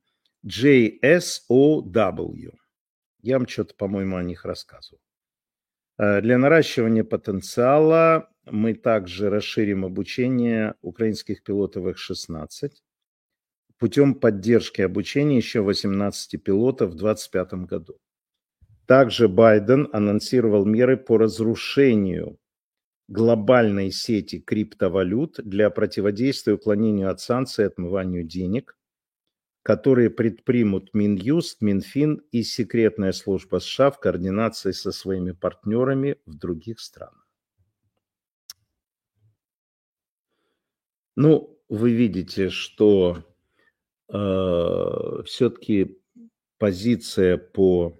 JSOW. Я вам что-то, по-моему, о них рассказывал. Для наращивания потенциала мы также расширим обучение украинских пилотов F-16 путем поддержки обучения еще 18 пилотов в 2025 году. Также Байден анонсировал меры по разрушению глобальной сети криптовалют для противодействия уклонению от санкций и отмыванию денег, которые предпримут Минюст, Минфин и секретная служба США в координации со своими партнерами в других странах. Ну, вы видите, что все-таки позиция по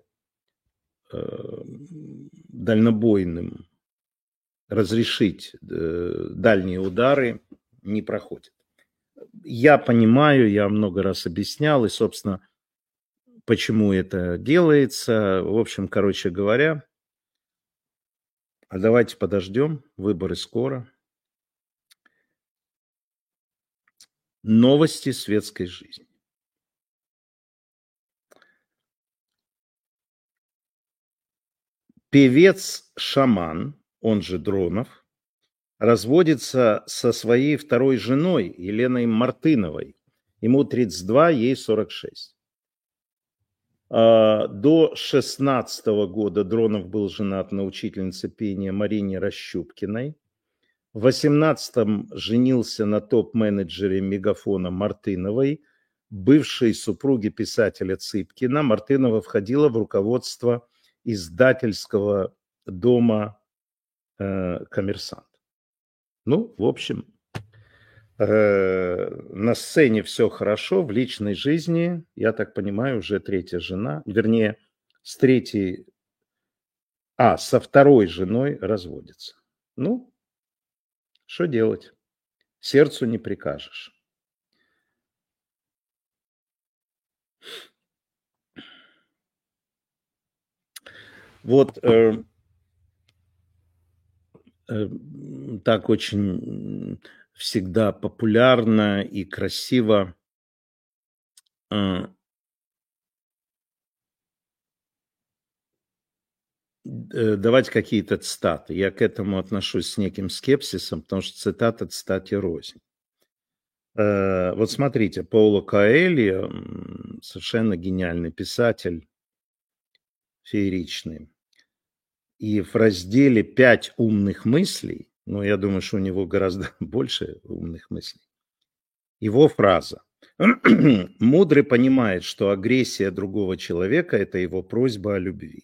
дальнобойным разрешить дальние удары не проходит. Я понимаю, я много раз объяснял, и, собственно, почему это делается. В общем, короче говоря, давайте подождем, выборы скоро. Новости светской жизни. Певец-шаман, он же Дронов, разводится со своей второй женой Еленой Мартыновой. Ему 32, ей 46. До 16 года Дронов был женат на учительнице пения Марине Рощупкиной. В 18-м женился на топ-менеджере Мегафона Мартыновой, бывшей супруге писателя Цыпкина. Мартынова входила в руководство издательского дома «Коммерсант». Ну, в общем, на сцене все хорошо, в личной жизни, я так понимаю, уже третья жена, вернее, со второй женой разводится. Ну, что делать? Сердцу не прикажешь. Вот так очень всегда популярно и красиво давать какие-то цитаты. Я к этому отношусь с неким скепсисом, потому что цитата цитате рознь. Вот смотрите, Пауло Коэльо, совершенно гениальный писатель, фееричный. И в разделе «5 умных мыслей», ну, я думаю, что у него гораздо больше умных мыслей, его фраза: «Мудрый понимает, что агрессия другого человека – это его просьба о любви».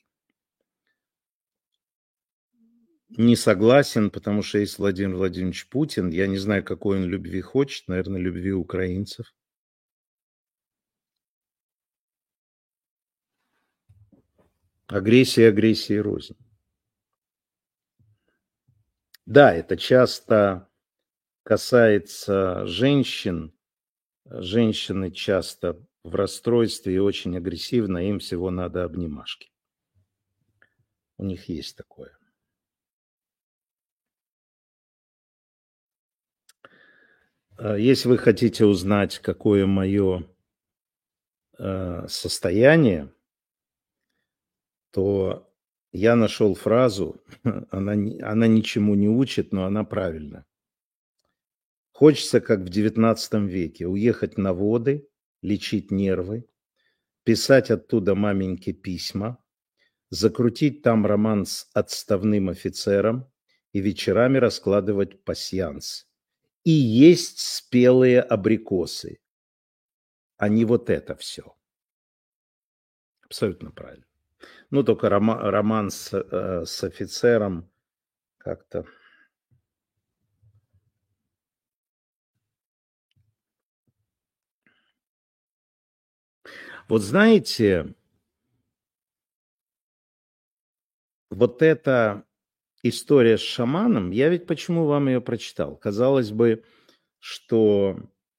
Не согласен, потому что есть Владимир Владимирович Путин. Я не знаю, какой он любви хочет. Наверное, любви украинцев. Агрессия, агрессия рознь. Да, это часто касается женщин. Женщины часто в расстройстве и очень агрессивно. Им всего надо обнимашки. У них есть такое. Если вы хотите узнать, какое мое состояние, то я нашел фразу, она ничему не учит, но она правильная. Хочется, как в XIX веке, уехать на воды, лечить нервы, писать оттуда маменьке письма, закрутить там роман с отставным офицером и вечерами раскладывать пасьянс. И есть спелые абрикосы, а не вот это все. Абсолютно правильно. Ну, только роман с офицером как-то... Вот знаете, вот эта история с шаманом, я ведь почему вам ее прочитал? Казалось бы, что...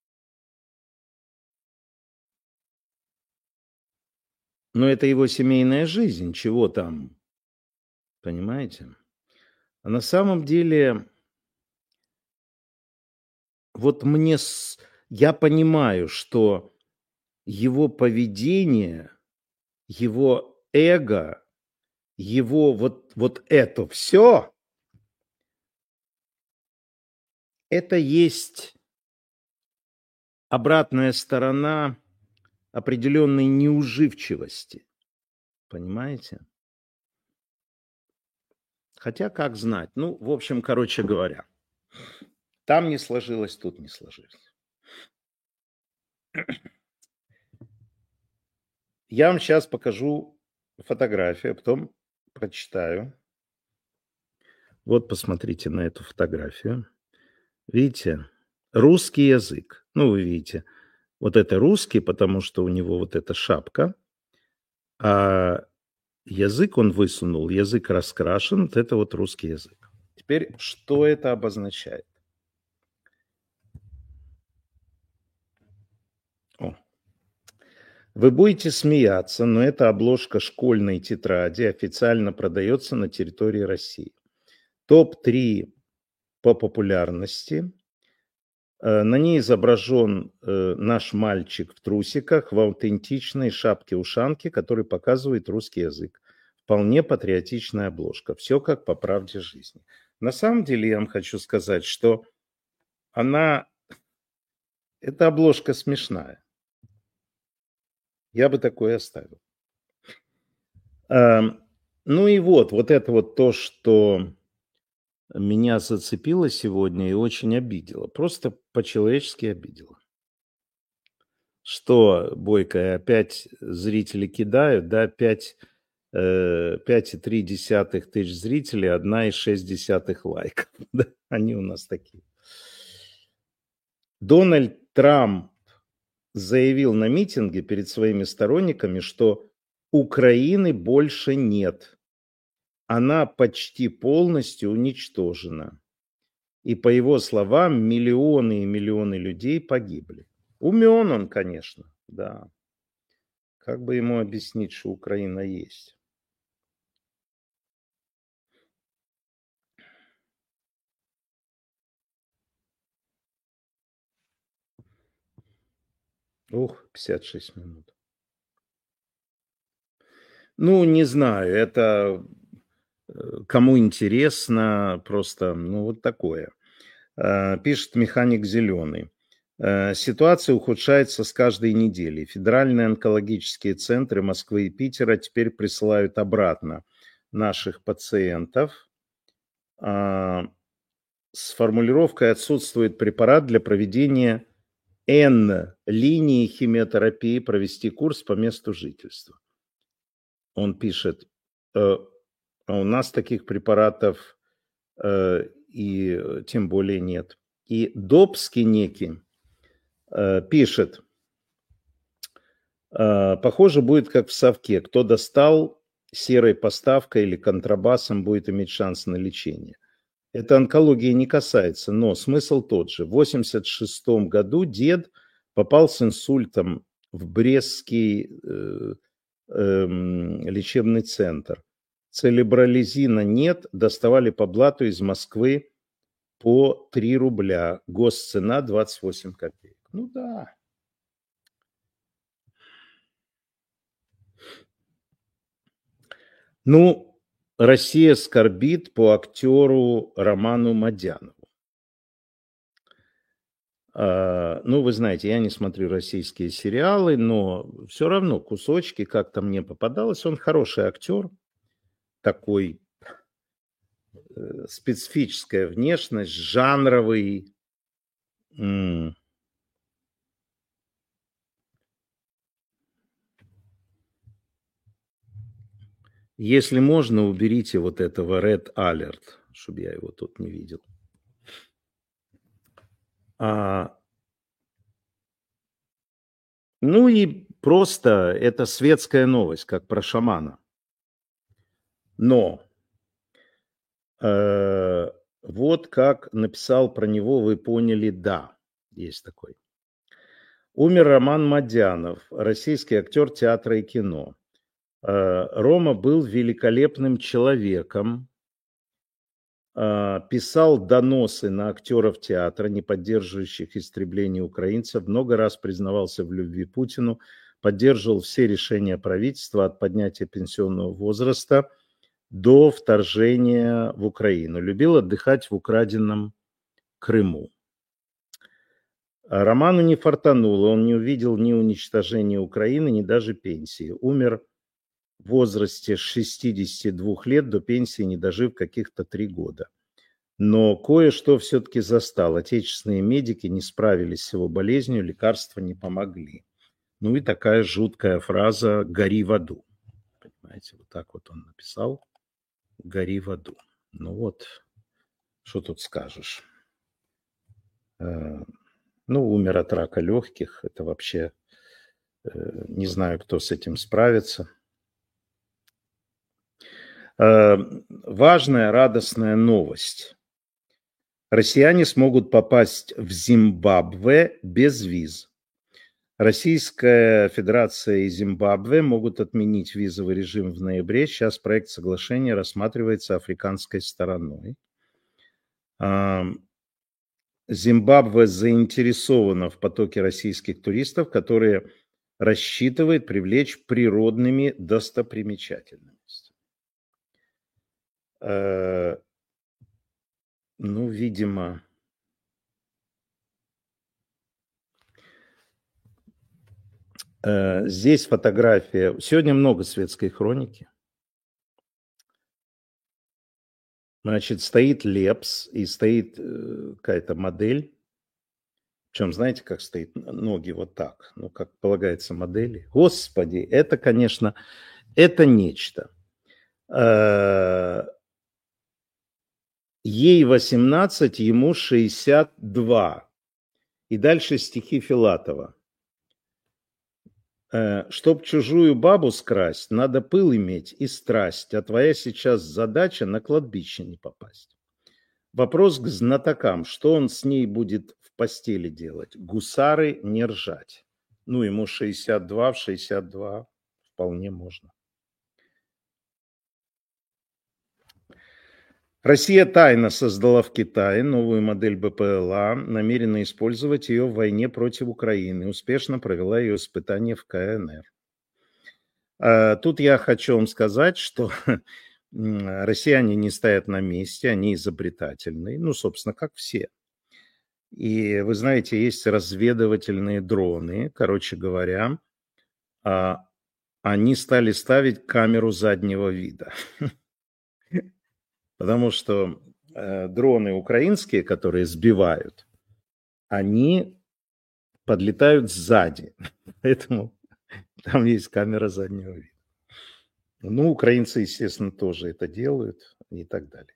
Но это его семейная жизнь, чего там, понимаете? А на самом деле, вот я понимаю, что его поведение, его эго, его вот это все, это есть обратная сторона определенной неуживчивости, понимаете? Хотя, как знать. Ну, в общем, короче говоря, там не сложилось, тут не сложилось. Я вам сейчас покажу фотографию, а потом прочитаю. Вот посмотрите на эту фотографию. Видите? Русский язык. Ну, вы видите, вот это русский, потому что у него вот эта шапка, а язык он высунул, язык раскрашен, вот это вот русский язык. Теперь, что это обозначает? Вы будете смеяться, но эта обложка школьной тетради официально продается на территории России. Топ-3 по популярности На ней изображен наш мальчик в трусиках, в аутентичной шапке-ушанке, который показывает русский язык. Вполне патриотичная обложка. Все как по правде жизни. На самом деле я вам хочу сказать, что эта обложка смешная. Я бы такое оставил. Ну и вот это вот то, что меня зацепило сегодня и очень обидело. Просто по-человечески обидело. Что, Бойко, опять зрители кидают, да, 5,3 тысяч зрителей, 1,6 лайков. Да, они у нас такие. Дональд Трамп заявил на митинге перед своими сторонниками, что Украины больше нет. Она почти полностью уничтожена. И по его словам, миллионы и миллионы людей погибли. Умен он, конечно, да. Как бы ему объяснить, что Украина есть? Ух, 56 минут. Ну, не знаю, это кому интересно, просто, ну, вот такое. Пишет механик Зеленый. Ситуация ухудшается с каждой неделей. Федеральные онкологические центры Москвы и Питера теперь присылают обратно наших пациентов. С формулировкой «отсутствует препарат для проведения N линии химиотерапии, провести курс по месту жительства». Он пишет, а у нас таких препаратов и тем более нет. И Добский некий пишет, похоже, будет как в совке. Кто достал серой поставкой или контрабасом, будет иметь шанс на лечение. Это онкологии не касается, но смысл тот же. В 1986 году дед попал с инсультом в Брестский лечебный центр. Целебролизина нет, доставали по блату из Москвы по 3 рубля. Госцена 28 копеек. Ну да. Ну, Россия скорбит по актеру Роману Мадянову. Ну, вы знаете, я не смотрю российские сериалы, но все равно кусочки как-то мне попадалось. Он хороший актер, такой специфическая внешность, жанровый. Если можно, уберите вот этого Red Alert, чтобы я его тут не видел. Ну и просто это светская новость, как про шамана. Но вот как написал про него, вы поняли, да, есть такой. Умер Роман Мадянов, российский актер театра и кино. Рома был великолепным человеком, писал доносы на актеров театра, не поддерживающих истребление украинцев, много раз признавался в любви Путину, поддерживал все решения правительства от поднятия пенсионного возраста до вторжения в Украину. Любил отдыхать в украденном Крыму. Роману не фартануло, он не увидел ни уничтожения Украины, ни даже пенсии. Умер в возрасте 62 лет, до пенсии не дожив каких-то 3 года. Но кое-что все-таки застал. Отечественные медики не справились с его болезнью, лекарства не помогли. Ну и такая жуткая фраза «гори в аду». Понимаете, вот так вот он написал «гори в аду». Ну вот, что тут скажешь. Ну, умер от рака легких. Это вообще не знаю, кто с этим справится. Важная, радостная новость. Россияне смогут попасть в Зимбабве без виз. Российская Федерация и Зимбабве могут отменить визовый режим в ноябре. Сейчас проект соглашения рассматривается африканской стороной. Зимбабве заинтересована в потоке российских туристов, которые рассчитывает привлечь природными достопримечательностями. Ну, видимо, здесь фотография. Сегодня много светской хроники. Значит, стоит Лепс и стоит какая-то модель. Причем, знаете, как стоит ноги вот так, ну, как полагается модели. Господи, это, конечно, это нечто. Ей 18, ему 62. И дальше стихи Филатова. Чтоб чужую бабу скрасть, надо пыл иметь и страсть, а твоя сейчас задача на кладбище не попасть. Вопрос к знатокам, что он с ней будет в постели делать? Гусары не ржать. Ну, ему 62, в 62 вполне можно. Россия тайно создала в Китае новую модель БПЛА, намерена использовать ее в войне против Украины. Успешно провела ее испытания в КНР. Тут я хочу вам сказать, что россияне не стоят на месте, они изобретательные, ну, собственно, как все. И вы знаете, есть разведывательные дроны, короче говоря, они стали ставить камеру заднего вида. Потому что дроны украинские, которые сбивают, они подлетают сзади. Поэтому там есть камера заднего вида. Ну, украинцы, естественно, тоже это делают и так далее.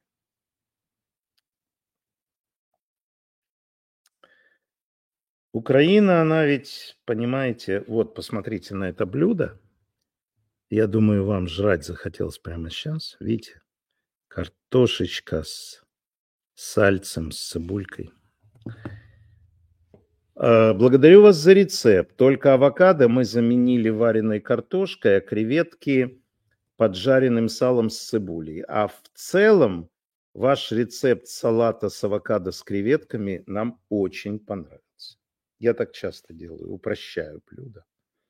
Украина, она ведь, понимаете, вот посмотрите на это блюдо. Я думаю, вам жрать захотелось прямо сейчас. Видите? Картошечка с сальцем, с цибулькой. Благодарю вас за рецепт. Только авокадо мы заменили вареной картошкой, а креветки поджаренным салом с цибулей. А в целом ваш рецепт салата с авокадо с креветками нам очень понравился. Я так часто делаю, упрощаю блюдо.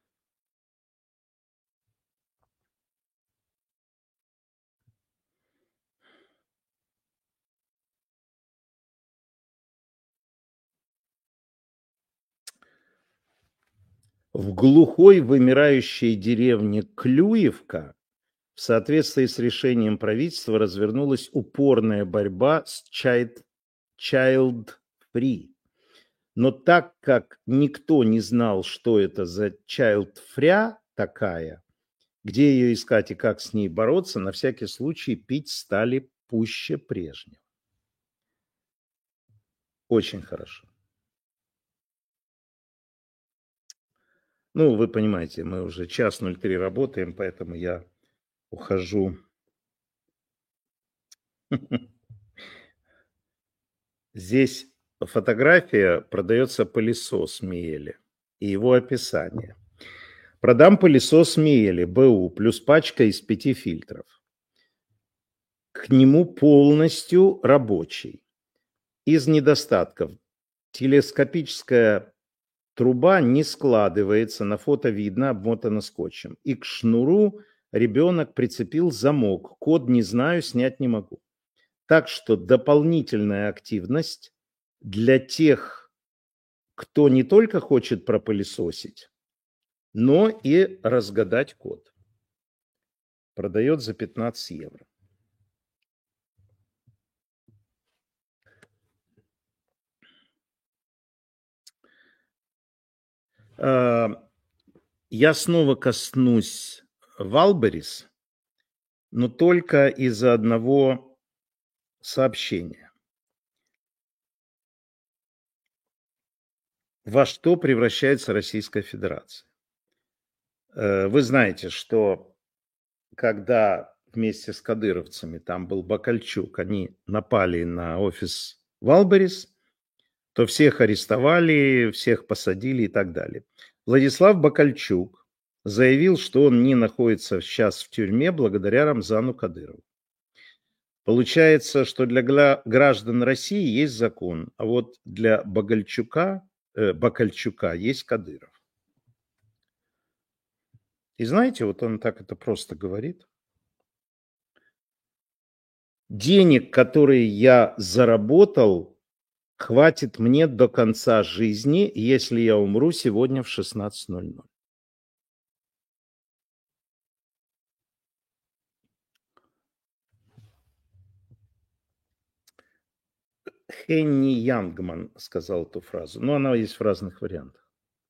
В глухой вымирающей деревне Клюевка в соответствии с решением правительства развернулась упорная борьба с child-free. Но так как никто не знал, что это за child-free такая, где ее искать и как с ней бороться, на всякий случай пить стали пуще прежнего. Очень хорошо. Ну, вы понимаете, мы уже 1:03 работаем, поэтому я ухожу. Здесь фотография, продается пылесос Miele и его описание. Продам пылесос Miele БУ плюс пачка из 5 фильтров. К нему полностью рабочий. Из недостатков. Телескопическая труба не складывается, на фото видно, обмотана скотчем. И к шнуру ребенок прицепил замок. Код не знаю, снять не могу. Так что дополнительная активность для тех, кто не только хочет пропылесосить, но и разгадать код. Продает за 15 евро. Я снова коснусь Валберис, но только из-за одного сообщения. Во что превращается Российская Федерация? Вы знаете, что когда вместе с кадыровцами, там был Бакальчук, они напали на офис Валберис, то всех арестовали, всех посадили и так далее. Владислав Бакальчук заявил, что он не находится сейчас в тюрьме благодаря Рамзану Кадырову. Получается, что для граждан России есть закон, а вот для Бакальчука есть Кадыров. И знаете, вот он так это просто говорит. Денег, которые я заработал, хватит мне до конца жизни, если я умру сегодня в 16:00. Хенни Янгман сказал эту фразу, но она есть в разных вариантах.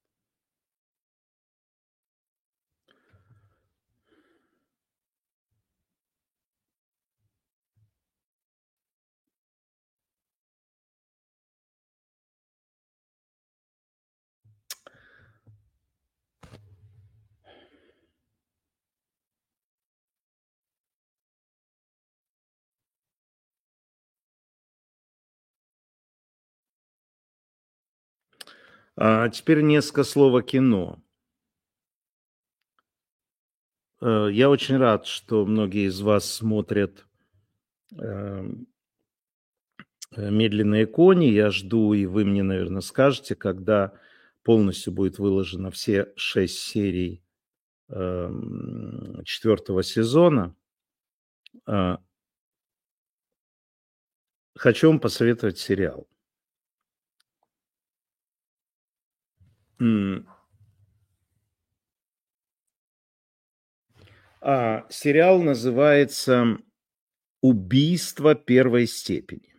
А теперь несколько слов о кино. Я очень рад, что многие из вас смотрят «Медленные кони». Я жду, и вы мне, наверное, скажете, когда полностью будет выложено все 6 серий 4-го сезона. Хочу вам посоветовать сериал. Сериал называется «Убийство первой степени».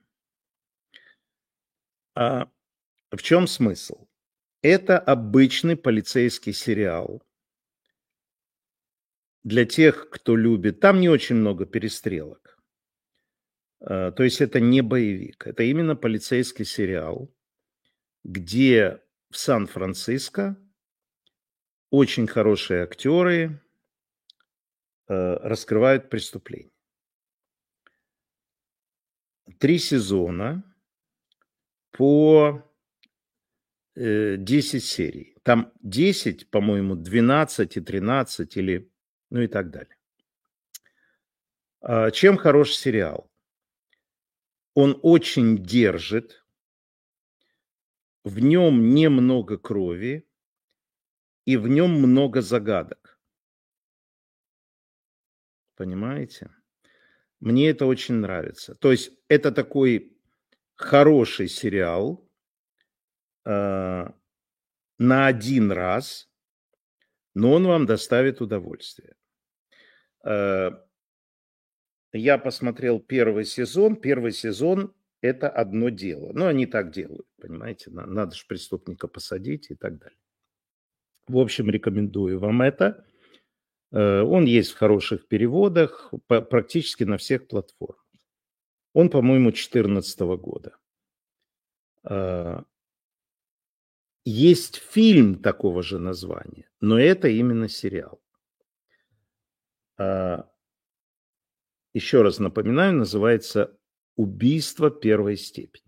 В чем смысл? Это обычный полицейский сериал. Для тех, кто любит, там не очень много перестрелок. То есть это не боевик, это именно полицейский сериал, где в Сан-Франциско очень хорошие актеры раскрывают преступления. 3 сезона по 10 серий. Там 10, по-моему, 12 и 13 или, ну и так далее. Чем хорош сериал? Он очень держит, в нем немного крови и в нем много загадок. Понимаете? Мне это очень нравится. То есть это такой хороший сериал на один раз, но он вам доставит удовольствие. Я посмотрел первый сезон. Первый сезон – это одно дело. Но они так делают, понимаете? Надо же преступника посадить и так далее. В общем, рекомендую вам это. Он есть в хороших переводах практически на всех платформах. Он, по-моему, 2014 года. Есть фильм такого же названия, но это именно сериал. Еще раз напоминаю, называется «Убийство первой степени».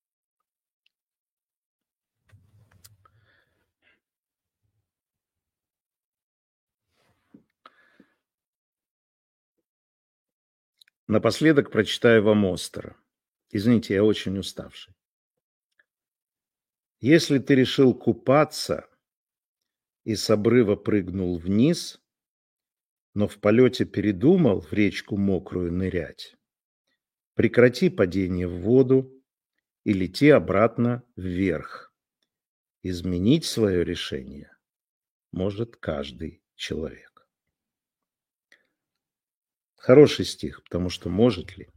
Напоследок прочитаю вам Остера. Извините, я очень уставший. Если ты решил купаться и с обрыва прыгнул вниз, но в полете передумал в речку мокрую нырять, прекрати падение в воду и лети обратно вверх. Изменить свое решение может каждый человек. Хороший стих, потому что может ли?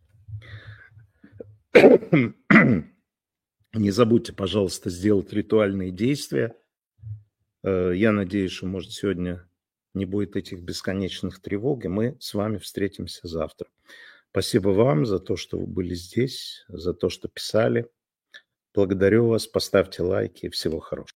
Не забудьте, пожалуйста, сделать ритуальные действия. Я надеюсь, что, может, сегодня не будет этих бесконечных тревог, и мы с вами встретимся завтра. Спасибо вам за то, что вы были здесь, за то, что писали. Благодарю вас. Поставьте лайки. Всего хорошего.